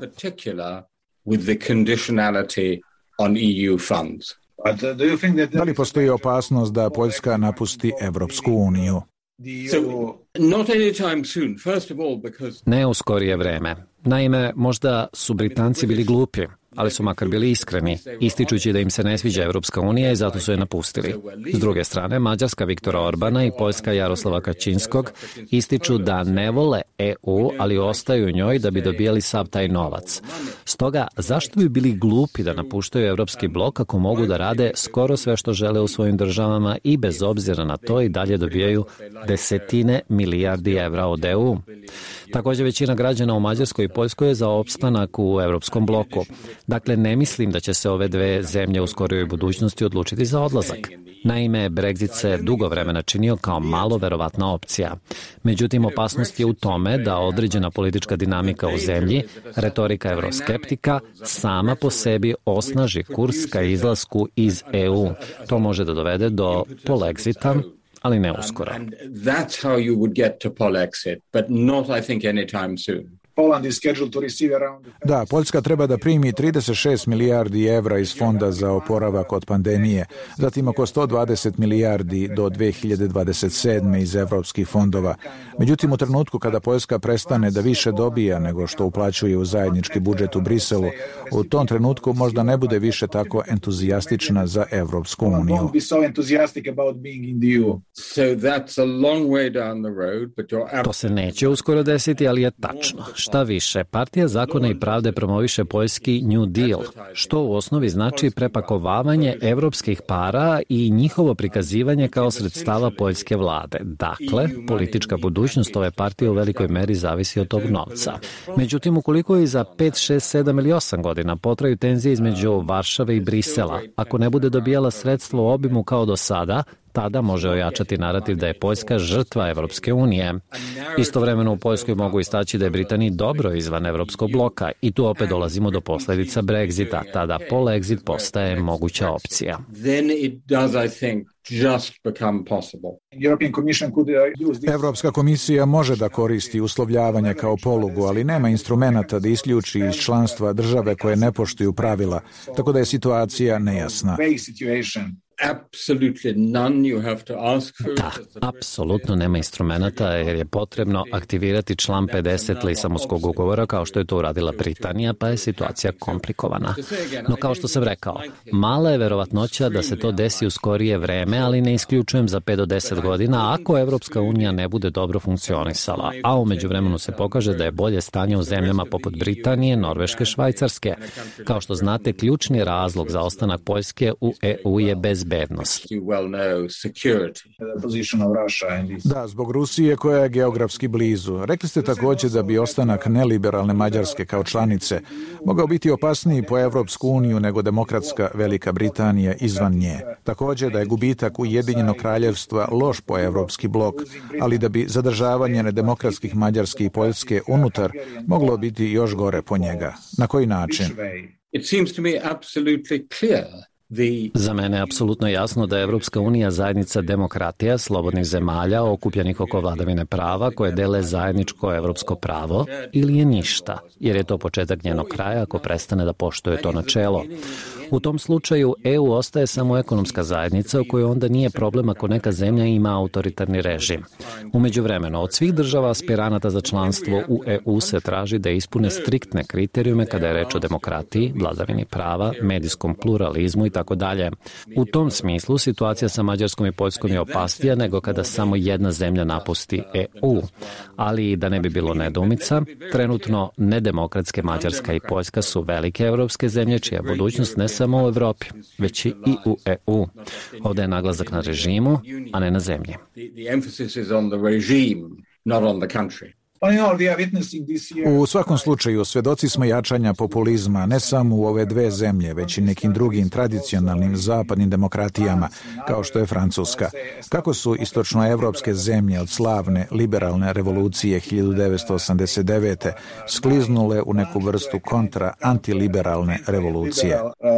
Speaker 7: Da li postoji opasnost da Poljska napusti Evropsku uniju?
Speaker 18: Ne u skorije vreme. Naime, možda su Britanci bili glupi, ali su makar bili iskreni, ističući da im se ne sviđa Evropska unija i zato su je napustili. S druge strane, Mađarska Viktora Orbana i Poljska Jaroslava Kačinskog ističu da ne vole E U, ali ostaju u njoj da bi dobijali sav taj novac. Stoga, zašto bi bili glupi da napuštaju Evropski blok ako mogu da rade skoro sve što žele u svojim državama i bez obzira na to i dalje dobijaju desetine milijardi evra od E U? Također, većina građana u Mađarskoj i Poljskoj je za opstanak u Evropskom bloku. Dakle, ne mislim da će se ove dve zemlje u skorijoj budućnosti odlučiti za odlazak. Naime, Brexit se dugo vremena činio kao malo verovatna opcija. Međutim, opasnost je u tome da određena politička dinamika u zemlji, retorika evroskeptika, sama po sebi osnaži kurs ka izlasku iz E U. To može da dovede do polexita, ali ne uskoro.
Speaker 7: Da, Poljska treba da primi trideset šest milijardi evra iz fonda za oporavak od pandemije, zatim oko sto dvadeset milijardi do dve hiljade dvadeset sedme iz evropskih fondova. Međutim, u trenutku kada Poljska prestane da više dobija nego što uplaćuje u zajednički budžet u Briselu, u tom trenutku možda ne bude više tako entuzijastična za Evropsku uniju.
Speaker 18: To se neće uskoro desiti, ali je tačno. Šta više, Partija zakona i pravde promoviše poljski New Deal, što u osnovi znači prepakovavanje evropskih para i njihovo prikazivanje kao sredstava poljske vlade. Dakle, politička budućnost ove partije u velikoj meri zavisi od tog novca. Međutim, ukoliko i za pet, šest, sedam ili osam godina potraju tenzije između Varšave i Brisela, ako ne bude dobijala sredstva u obimu kao do sada, tada može ojačati narativ da je Poljska žrtva Evropske unije. Istovremeno u Poljskoj mogu istaći da je Britaniji dobro izvan Evropskog bloka i tu opet dolazimo do posledica Brexita. Tada Polexit postaje moguća opcija.
Speaker 7: Evropska komisija može da koristi uslovljavanje kao polugu, ali nema instrumenata da isključi iz članstva države koje ne poštuju pravila, tako da je situacija nejasna.
Speaker 18: Da, apsolutno nema instrumenta jer je potrebno aktivirati član pedeset Lisabonskog ugovora kao što je to uradila Britanija, pa je situacija komplikovana. No kao što sam rekao, mala je verovatnoća da se to desi u skorije vreme, ali ne isključujem za pet do deset godina ako Evropska unija ne bude dobro funkcionisala, a u međuvremenu se pokaže da je bolje stanje u zemljama poput Britanije, Norveške, Švajcarske. Kao što znate, ključni razlog za ostanak Poljske u E U je bezbednost.
Speaker 7: Da, zbog Rusije koja je geografski blizu. Rekli ste također da bi ostanak neliberalne Mađarske kao članice mogao biti opasniji po Evropsku uniju nego demokratska Velika Britanija izvan nje. Također da je gubitak Ujedinjenog kraljevstva loš po Evropski blok, ali da bi zadržavanje nedemokratskih Mađarske i Poljske unutar moglo biti još gore po njega. Na koji način?
Speaker 10: It seems to me absolutely clear.
Speaker 18: Za mene je apsolutno jasno da je Evropska unija zajednica demokratija, slobodnih zemalja, okupljenih oko vladavine prava, koje dele zajedničko evropsko pravo, ili je ništa, jer je to početak njenog kraja ako prestane da poštuje to načelo. U tom slučaju E U ostaje samo ekonomska zajednica u kojoj onda nije problem ako neka zemlja ima autoritarni režim. U međuvremenu, od svih država aspiranata za članstvo u E U se traži da ispune striktne kriterijume kada je reč o demokratiji, vladavini prava, medijskom pluralizmu i tako dalje. U tom smislu situacija sa Mađarskom i Poljskom je opasnija nego kada samo jedna zemlja napusti E U. Ali da ne bi bilo nedoumica, trenutno nedemokratske Mađarska i Poljska su velike evropske zemlje čija budućnost ne samo u Evropi, već i u E U. Ovdje je naglasak na režimu, a ne na zemlji.
Speaker 7: U svakom slučaju, svedoci smo jačanja populizma ne samo u ove dve zemlje, već i nekim drugim tradicionalnim zapadnim demokratijama, kao što je Francuska. Kako su istočnoevropske zemlje od slavne liberalne revolucije hiljadu devetsto osamdeset devete skliznule u neku vrstu kontra antiliberalne revolucije?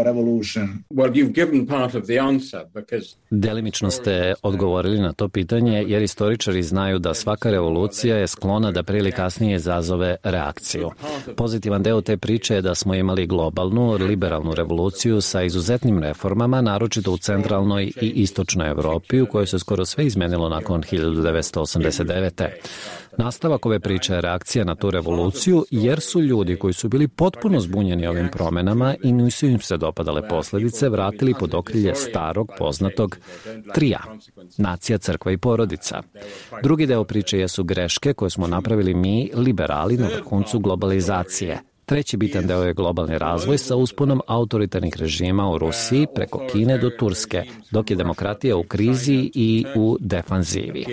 Speaker 18: Delimično ste odgovorili na to pitanje, jer istoričari znaju da svaka revolucija je sklona da prije ili kasnije izazove reakciju. Pozitivan deo te priče je da smo imali globalnu, liberalnu revoluciju sa izuzetnim reformama, naročito u centralnoj i istočnoj Evropi, u kojoj se skoro sve izmenilo nakon hiljadu devetsto osamdeset devete. Nastavak ove priče je reakcija na tu revoluciju, jer su ljudi koji su bili potpuno zbunjeni ovim promenama i nisu im se dopadale posljedice, vratili pod okrilje starog, poznatog trija, nacija, crkva i porodica. Drugi deo priče jesu greške koje smo napravili mi, liberali, na vrhuncu globalizacije. Treći bitan deo je globalni razvoj sa usponom autoritarnih režima u Rusiji preko Kine do Turske, dok je demokratija u krizi i u defanzivi.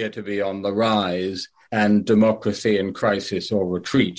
Speaker 10: And democracy in crisis or retreat.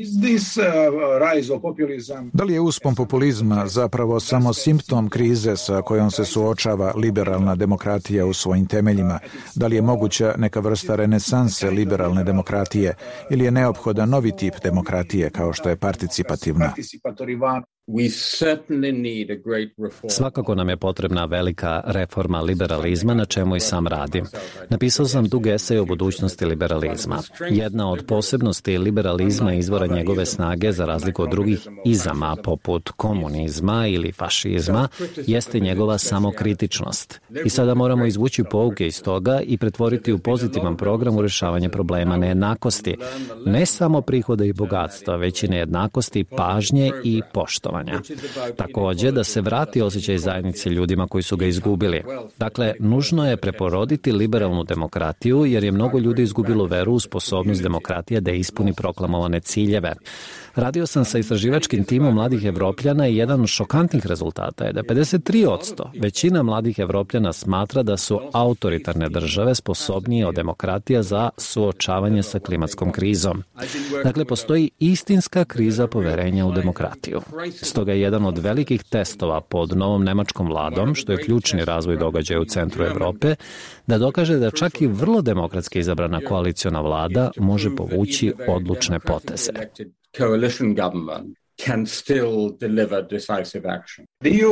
Speaker 7: Da li je uspon populizma zapravo samo simptom krize sa kojom se suočava liberalna demokratija u svojim temeljima? Da li je moguća neka vrsta renesanse liberalne demokratije ili je neophodan novi tip demokratije kao što je participativna?
Speaker 18: Svakako nam je potrebna velika reforma liberalizma, na čemu i sam radim. Napisao sam dug esej o budućnosti liberalizma. Jedna od posebnosti liberalizma je izvora njegove snage, za razliku od drugih izama, poput komunizma ili fašizma, jeste njegova samokritičnost. I sada moramo izvući pouke iz toga i pretvoriti u pozitivan program u rješavanje problema nejednakosti. Ne samo prihoda i bogatstva, već i nejednakosti, pažnje i poštovanja. Također da se vrati osjećaj zajednice ljudima koji su ga izgubili. Dakle, nužno je preporoditi liberalnu demokratiju jer je mnogo ljudi izgubilo veru u sposobnost demokratije da ispuni proklamovane ciljeve. Radio sam sa istraživačkim timom mladih Evropljana i jedan od šokantnih rezultata je da pedeset tri posto većina mladih Evropljana smatra da su autoritarne države sposobnije od demokratija za suočavanje sa klimatskom krizom. Dakle, postoji istinska kriza poverenja u demokratiju. Stoga je jedan od velikih testova pod novom nemačkom vladom, što je ključni razvoj događaja u centru Evrope, da dokaže da čak i vrlo demokratski izabrana koaliciona vlada može povući odlučne poteze.
Speaker 10: Coalition government can still deliver decisive action.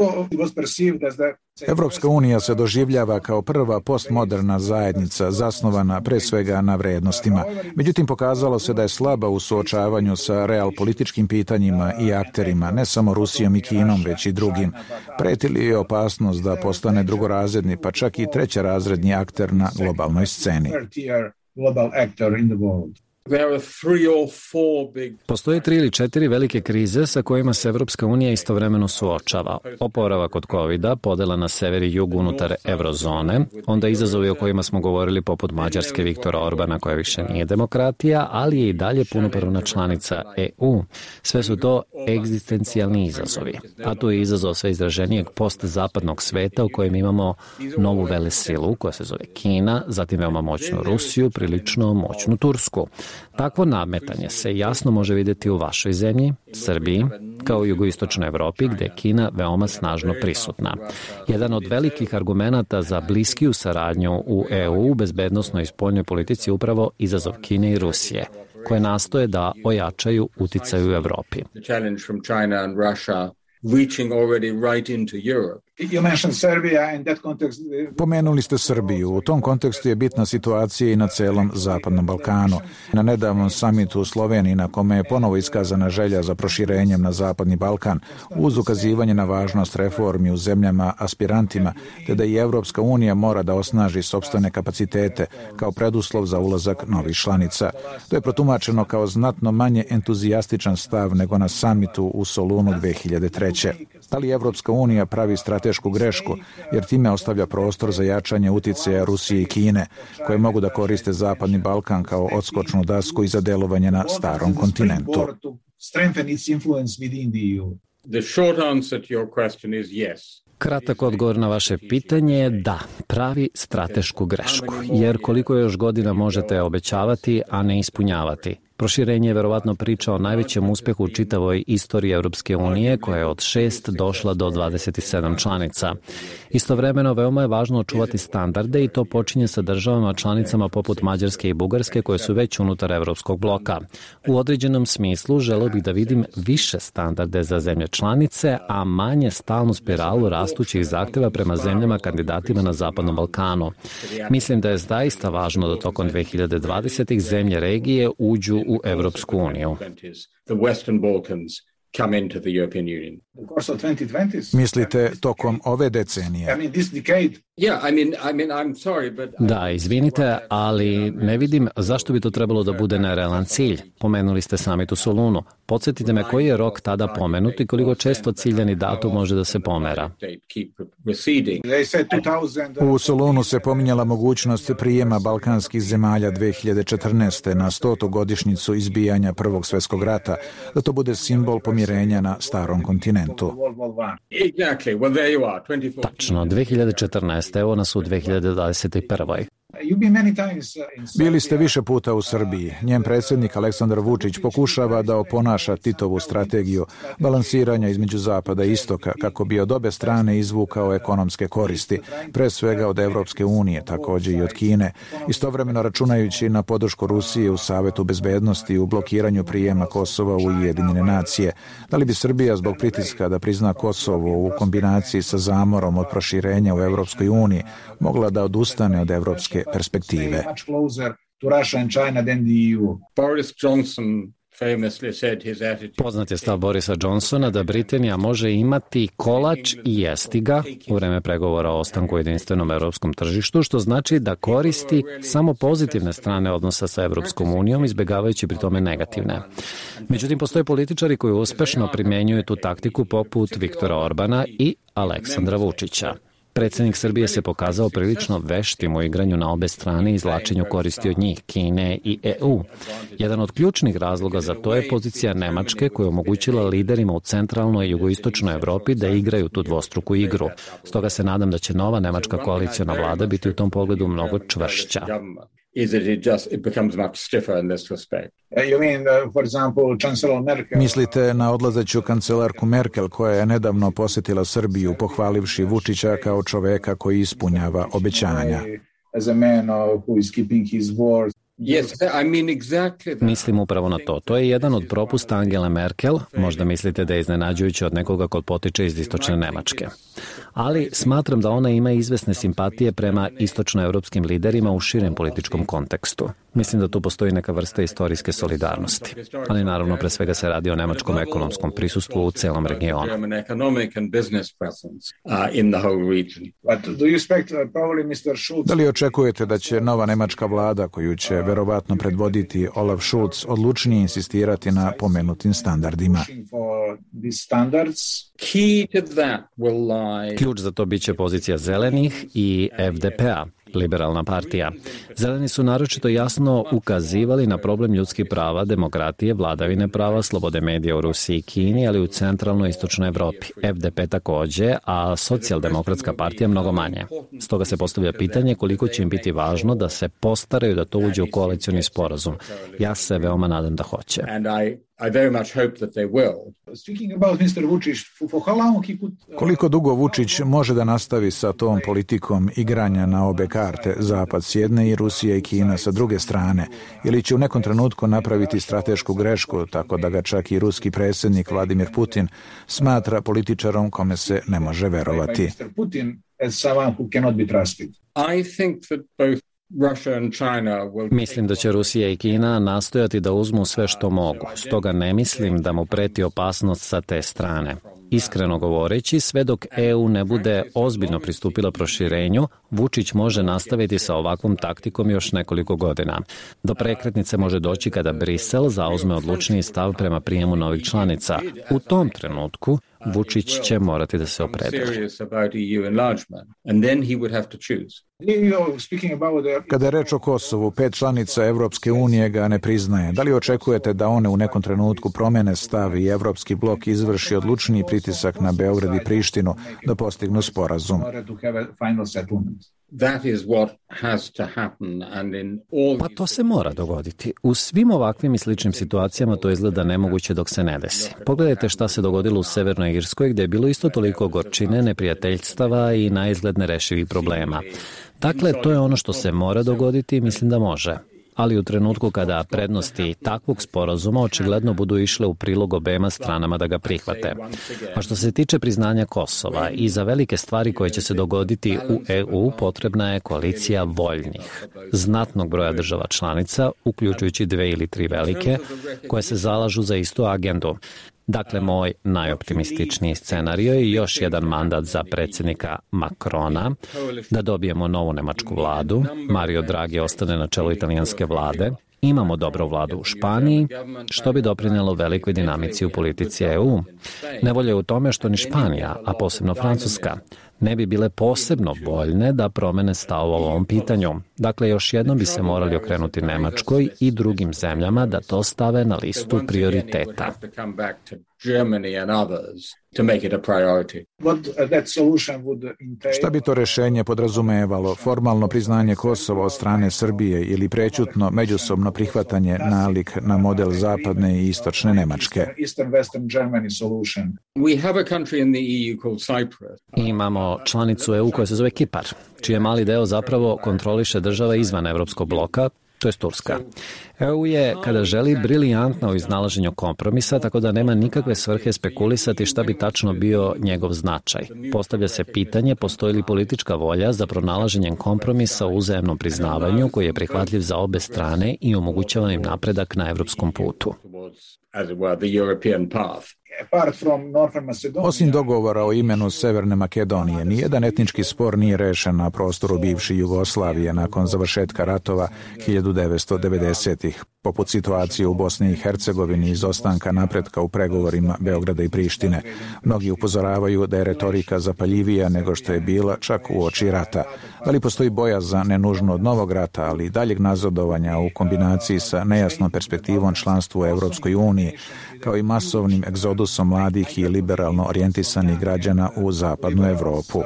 Speaker 7: Evropska unija se doživljava kao prva postmoderna zajednica zasnovana pre svega na vrednostima. Međutim, pokazalo se da je slaba u suočavanju sa realpolitičkim pitanjima i akterima, ne samo Rusijom i Kinom, već i drugim. Preti li je opasnost da postane drugorazredni, pa čak i trećerazredni akter na globalnoj sceni?
Speaker 18: Postoje tri ili četiri velike krize sa kojima se Evropska unija istovremeno suočava. Oporavak od kovida, podela na sever i jug unutar eurozone, onda izazovi o kojima smo govorili poput Mađarske Viktora Orbana koja više nije demokratija, ali je i dalje punopravna članica E U. Sve su to egzistencijalni izazovi. A tu je izazov sve izraženijeg postzapadnog sveta u kojem imamo novu velesilu koja se zove Kina, zatim veoma moćnu Rusiju, prilično moćnu Tursku. Takvo nametanje se jasno može vidjeti u vašoj zemlji, Srbiji, kao i jugoistočnoj Evropi, gdje je Kina veoma snažno prisutna. Jedan od velikih argumenata za bliskiju saradnju u E U u bezbednosnoj i spoljnoj politici je upravo izazov Kine i Rusije, koje nastoje da ojačaju uticaj u Evropi.
Speaker 7: Pomenuli ste Srbiju. U tom kontekstu je bitna situacija i na celom Zapadnom Balkanu. Na nedavnom samitu u Sloveniji, na kome je ponovo iskazana želja za proširenjem na Zapadni Balkan, uz ukazivanje na važnost reformi u zemljama aspirantima, te da i Evropska unija mora da osnaži sopstvene kapacitete kao preduslov za ulazak novih članica. To je protumačeno kao znatno manje entuzijastičan stav nego na samitu u Solunu dve hiljade treće. Da li Evropska unija pravi stratešku grešku, jer time ostavlja prostor za jačanje uticaja Rusije i Kine, koje mogu da koriste Zapadni Balkan kao odskočnu dasku i za delovanje na starom kontinentu?
Speaker 18: Kratak odgovor na vaše pitanje je da, pravi stratešku grešku, jer koliko još godina možete obećavati, a ne ispunjavati. Proširenje je verovatno priča o najvećem uspehu u čitavoj istoriji Europske unije, koja je od šest došla do dvadeset sedam članica. Istovremeno, veoma je važno očuvati standarde i to počinje sa državama članicama poput Mađarske i Bugarske, koje su već unutar Evropskog bloka. U određenom smislu želeo bih da vidim više standarde za zemlje članice, a manje stalnu spiralu rastućih zahteva prema zemljama kandidatima na Zapadnom Balkanu. Mislim da je zaista važno da tokom dve hiljade dvadesetih zemlje regije uđu u Evropsku uniju.
Speaker 7: Mislite tokom ove decenije?
Speaker 18: Da, izvinite, ali ne vidim zašto bi to trebalo da bude nerealan cilj. Pomenuli ste samit u Solunu. Podsjetite me koji je rok tada pomenut i koliko često ciljani datum može da se pomera.
Speaker 7: U Solunu se pominjala mogućnost prijema balkanskih zemalja dve hiljade četrnaeste. na stotu godišnjicu izbijanja Prvog svjetskog rata, da to bude simbol pomirenja na starom kontinentu.
Speaker 18: Tačno, dve hiljade četrnaeste. Evo nas u dve hiljade dvadeset prve.
Speaker 7: Bili ste više puta u Srbiji. Njen predsjednik Aleksandar Vučić pokušava da oponaša Titovu strategiju balansiranja između zapada i istoka kako bi od obe strane izvukao ekonomske koristi, pre svega od Evropske unije, također i od Kine, istovremeno računajući na podršku Rusije u Savetu bezbednosti u blokiranju prijema Kosova u Ujedinjene nacije. Da li bi Srbija zbog pritiska da prizna Kosovo u kombinaciji sa zamorom od proširenja u Evropskoj uniji mogla da odustane od evropske perspektive?
Speaker 10: Boris Johnson
Speaker 18: Poznat je stav Borisa Johnsona da Britanija može imati kolač i jesti ga u vreme pregovora o ostanku u jedinstvenom evropskom tržištu, što znači da koristi samo pozitivne strane odnosa sa Evropskom unijom, izbjegavajući pri tome negativne. Međutim, postoje političari koji uspešno primjenjuju tu taktiku poput Viktora Orbana i Aleksandra Vučića. Predsjednik Srbije se pokazao prilično veštim u igranju na obe strane i izvlačenju koristi od njih, Kine i E U. Jedan od ključnih razloga za to je pozicija Nemačke koja je omogućila liderima u centralnoj i jugoistočnoj Evropi da igraju tu dvostruku igru. Stoga se nadam da će nova nemačka koaliciona vlada biti u tom pogledu mnogo čvršća.
Speaker 10: Is that it just it becomes much stiffer in this respect.
Speaker 7: You mean, uh, for example, Chancellor Merkel? Mislite na odlazeću kancelarku Merkel koja je nedavno posjetila Srbiju pohvalivši Vučića kao čoveka koji ispunjava obećanja. As a man who is keeping his word.
Speaker 10: Yes, I mean exactly that.
Speaker 18: Mislim upravo na to. To je jedan od propusta Angele Merkel. Možda mislite da je iznenađujuće od nekoga ko potiče iz istočne Nemačke. Ali smatram da ona ima izvesne simpatije prema istočnoevropskim liderima u širem političkom kontekstu. Mislim da tu postoji neka vrsta istorijske solidarnosti. Ali naravno pre svega se radi o nemačkom ekonomskom prisustvu u celom regionu.
Speaker 7: Da li očekujete da će nova nemačka vlada koju će verovatno predvoditi Olaf Scholz odlučnije insistirati na pomenutim standardima?
Speaker 18: Ključ za to biće pozicija zelenih i F D P-a, liberalna partija. Zeleni su naročito jasno ukazivali na problem ljudskih prava, demokratije, vladavine prava, slobode medija u Rusiji i Kini, ali u centralnoj i istočnoj Evropi. F D P takođe, a socijaldemokratska partija mnogo manje. Stoga se postavlja pitanje koliko će im biti važno da se postaraju da to uđe u koalicioni sporazum. Ja se veoma nadam da hoće.
Speaker 10: I very much hope that they will.
Speaker 7: Speaking about mister Vučić, for how long he could... Koliko dugo Vučić može da nastavi sa tom politikom igranja na obe karte, Zapad s jedne i Rusija i Kina sa druge strane, ili će u nekom trenutku napraviti stratešku grešku, tako da ga čak i ruski predsjednik Vladimir Putin smatra političarom kome se ne može verovati? mister Putin as someone who cannot be trusted.
Speaker 10: I think that both
Speaker 18: Mislim da će Rusija i Kina nastojati da uzmu sve što mogu, stoga ne mislim da mu preti opasnost sa te strane. Iskreno govoreći, sve dok E U ne bude ozbiljno pristupila proširenju, Vučić može nastaviti sa ovakvom taktikom još nekoliko godina. Do prekretnice može doći kada Brisel zauzme odlučniji stav prema prijemu novih članica. U tom trenutku Vučić će morati da se opredeli.
Speaker 7: Kada je reč o Kosovu, pet članica Evropske unije ga ne priznaje. Da li očekujete da one u nekom trenutku promene stav i Evropski blok izvrši odlučniji pritisak na Beograd i Prištinu da postignu sporazum?
Speaker 18: Pa to se mora dogoditi. U svim ovakvim i sličnim situacijama to izgleda nemoguće dok se ne desi. Pogledajte šta se dogodilo u Severnoj Irskoj gdje je bilo isto toliko gorčine, neprijateljstava i naizgled nerešivih problema. Dakle, to je ono što se mora dogoditi i mislim da može. Ali u trenutku kada prednosti takvog sporazuma očigledno budu išle u prilog obema stranama da ga prihvate. A što se tiče priznanja Kosova i za velike stvari koje će se dogoditi u E U potrebna je koalicija voljnih, znatnog broja država članica, uključujući dve ili tri velike, koje se zalažu za istu agendu. Dakle, moj najoptimističniji scenario je još jedan mandat za predsjednika Macrona, da dobijemo novu nemačku vladu, Mario Draghi ostane na čelu italijanske vlade, imamo dobru vladu u Španiji, što bi doprinjelo velikoj dinamici u politici E U. Nevolja je u tome što ni Španija, a posebno Francuska, ne bi bile posebno voljne da promene stav u ovom pitanju. Dakle, još jednom bi se morali okrenuti Nemačkoj i drugim zemljama da to stave na listu prioriteta.
Speaker 7: Šta bi to rešenje podrazumevalo? Formalno priznanje Kosova od strane Srbije ili prećutno međusobno prihvatanje nalik na model zapadne i istočne Nemačke?
Speaker 18: Imamo članicu E U koja se zove Kipar, čiji mali deo zapravo kontroliše država izvan Evropskog bloka, to je Turska. E U je, kada želi, briljantna u iznalaženju kompromisa, tako da nema nikakve svrhe spekulisati šta bi tačno bio njegov značaj. Postavlja se pitanje postoji li politička volja za pronalaženjem kompromisa u uzajamnom priznavanju koji je prihvatljiv za obe strane i omogućava im napredak na evropskom putu.
Speaker 7: Osim dogovora o imenu Severne Makedonije, nijedan etnički spor nije rešen na prostoru bivše Jugoslavije nakon završetka ratova hiljadu devetsto devedesetih, poput situacije u Bosni i Hercegovini i izostanka napretka u pregovorima Beograda i Prištine. Mnogi upozoravaju da je retorika zapaljivija nego što je bila čak u oči rata. Da li postoji bojazan ne nužno od novog rata, ali i daljeg nazadovanja u kombinaciji sa nejasnom perspektivom članstva u Evropskoj uniji, kao i masovnim egzodusom mladih i liberalno orijentisanih građana u zapadnu Evropu?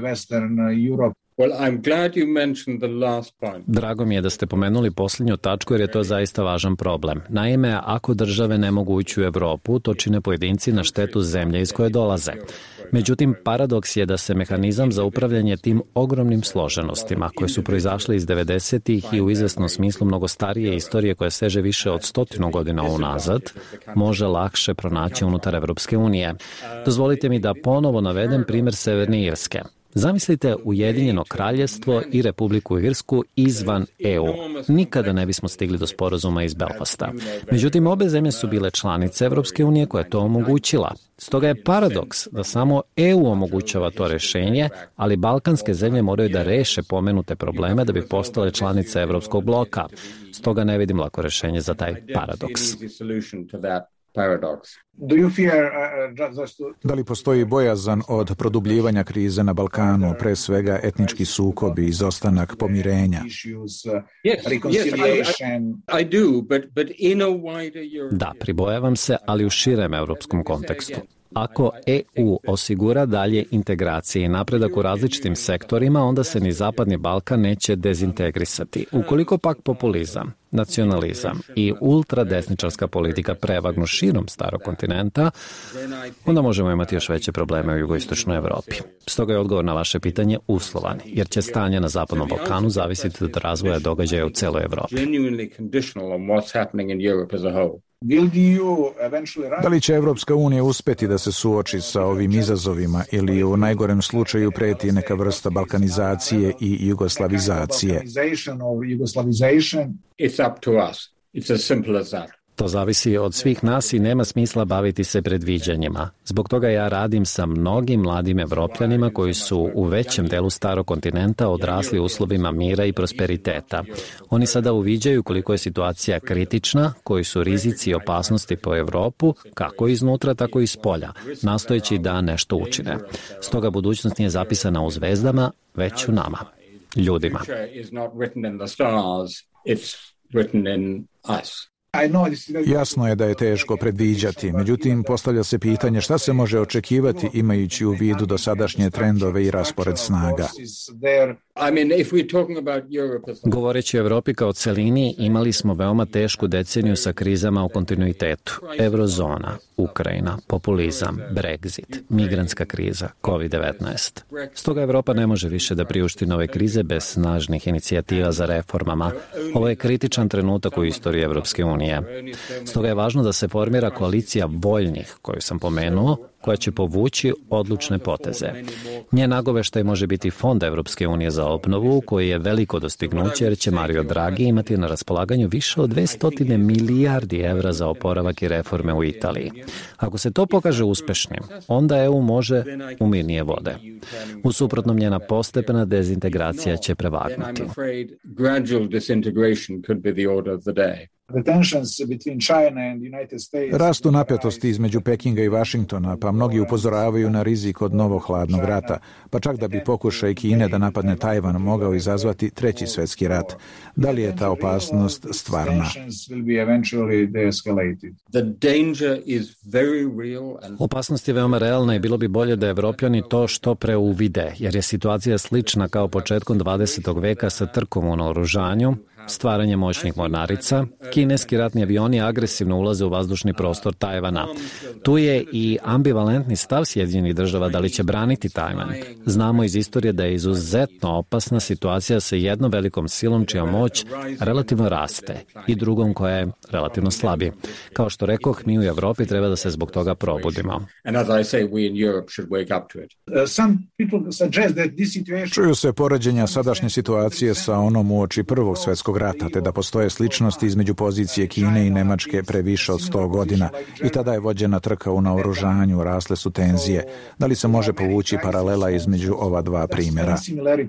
Speaker 18: Drago mi je da ste pomenuli posljednju tačku jer je to zaista važan problem. Naime, ako države ne mogu ući u Evropu, to čine pojedinci na štetu zemlje iz koje dolaze. Međutim, paradoks je da se mehanizam za upravljanje tim ogromnim složenostima, koje su proizašle iz devedesetih i u izvesnom smislu mnogo starije istorije koja seže više od stotinu godina unazad, može lakše pronaći unutar Evropske unije. Dozvolite mi da ponovo navedem primjer Severne Irske. Zamislite Ujedinjeno Kraljevstvo i Republiku Irsku izvan E U. Nikada ne bismo stigli do sporazuma iz Belfasta. Međutim, obe zemlje su bile članice Evropske unije koja je to omogućila. Stoga je paradoks da samo E U omogućava to rešenje, ali balkanske zemlje moraju da reše pomenute probleme da bi postale članice Evropskog bloka. Stoga ne vidim lako rešenje za taj paradoks.
Speaker 7: Da li postoji bojazan od produbljivanja krize na Balkanu, pre svega etnički sukobi, izostanak pomirenja?
Speaker 18: Da, pribojavam se, ali u širem evropskom kontekstu. Ako E U osigura dalje integracije i napredak u različitim sektorima, onda se ni Zapadni Balkan neće dezintegrisati. Ukoliko pak populizam, nacionalizam i ultradesničarska politika prevagnu širom starog kontinenta, onda možemo imati još veće probleme u jugoistočnoj Evropi. Stoga je odgovor na vaše pitanje uslovan, jer će stanje na Zapadnom Balkanu zavisiti od razvoja događaja u celoj Evropi.
Speaker 7: Da li će Evropska unija uspeti da se suoči sa ovim izazovima ili u najgorem slučaju preti neka vrsta balkanizacije i jugoslavizacije?
Speaker 18: To zavisi od svih nas i nema smisla baviti se predviđanjima. Zbog toga ja radim sa mnogim mladim Evropljanima koji su u većem delu starog kontinenta odrasli u uslovima mira i prosperiteta. Oni sada uviđaju koliko je situacija kritična, koji su rizici i opasnosti po Evropu, kako iznutra, tako i spolja, nastojeći da nešto učine. Stoga budućnost nije zapisana u zvezdama, već u nama, ljudima.
Speaker 7: Jasno je da je teško predviđati, međutim postavlja se pitanje šta se može očekivati imajući u vidu dosadašnje trendove i raspored snaga.
Speaker 18: Govoreći o Evropi kao celini, imali smo veoma tešku deceniju sa krizama u kontinuitetu. Eurozona, Ukrajina, populizam, Brexit, migrantska kriza, kovid devetnaest. Stoga Evropa ne može više da priušti nove krize bez snažnih inicijativa za reformama. Ovo je kritičan trenutak u istoriji Evropske unije. Stoga je važno da se formira koalicija voljnih, koju sam pomenuo, koja će povući odlučne poteze. Njen nagoveštaj može biti Fond Evropske unije za obnovu, koji je veliko dostignuće jer će Mario Draghi imati na raspolaganju više od dvesta milijardi evra za oporavak i reforme u Italiji. Ako se to pokaže uspešnim, onda E U može u mirnije vode. U suprotnom, njena postepena dezintegracija će prevagnuti.
Speaker 7: Rastu napetosti između Pekinga i Vašingtona, pa mnogi upozoravaju na rizik od novog hladnog rata, pa čak da bi pokušaj Kine da napadne Tajvan mogao izazvati treći svetski rat. Da li je ta opasnost stvarna?
Speaker 18: Opasnost je veoma realna i bilo bi bolje da Evropljani to što pre uvide, jer je situacija slična kao početkom dvadesetog veka sa trkom u naoružanju, stvaranje moćnih mornarica, kineski ratni avioni agresivno ulaze u vazdušni prostor Tajvana. Tu je i ambivalentni stav Sjedinjenih država da li će braniti Tajvan. Znamo iz istorije da je izuzetno opasna situacija sa jednom velikom silom čija moć relativno raste i drugom koja je relativno slabi. Kao što rekoh, mi u Evropi treba da se zbog toga probudimo.
Speaker 7: Čuju se poređenja sadašnje situacije sa onom uoči Prvog svetskog rata, te da postoje sličnosti između pozicije Kine i Nemačke pre više od sto godina. I tada je vođena trka u naoružanju, rasle su tenzije. Da li se može povući paralela između ova dva primjera?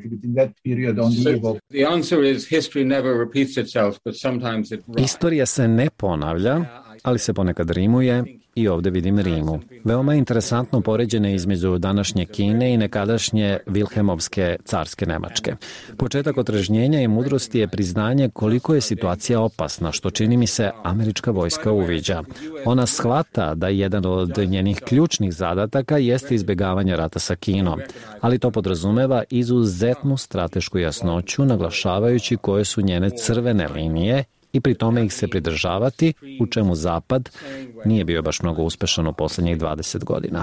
Speaker 18: Istorija se ne ponavlja, ali se ponekad rimuje i ovde vidim rimu. Veoma je interesantno poređenje između današnje Kine i nekadašnje Vilhelmovske carske Nemačke. Početak otrežnjenja i mudrosti je priznanje koliko je situacija opasna, što čini mi se američka vojska uviđa. Ona shvata da jedan od njenih ključnih zadataka jeste izbjegavanje rata sa Kinom, ali to podrazumeva izuzetnu stratešku jasnoću, naglašavajući koje su njene crvene linije i pri tome ih se pridržavati, u čemu Zapad nije bio baš mnogo uspešan u poslednjih dvadeset godina.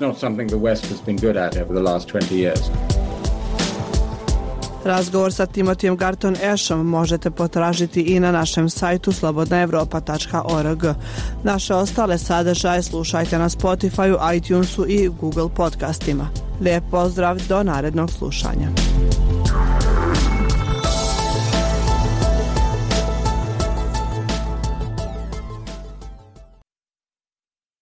Speaker 6: Razgovor sa Timotijem Garton Ashom možete potražiti i na našem sajtu slobodna evropa tačka org. Naše ostale sadržaje slušajte na Spotifyu, iTunesu i Google podcastima. Lijep pozdrav, do narednog slušanja.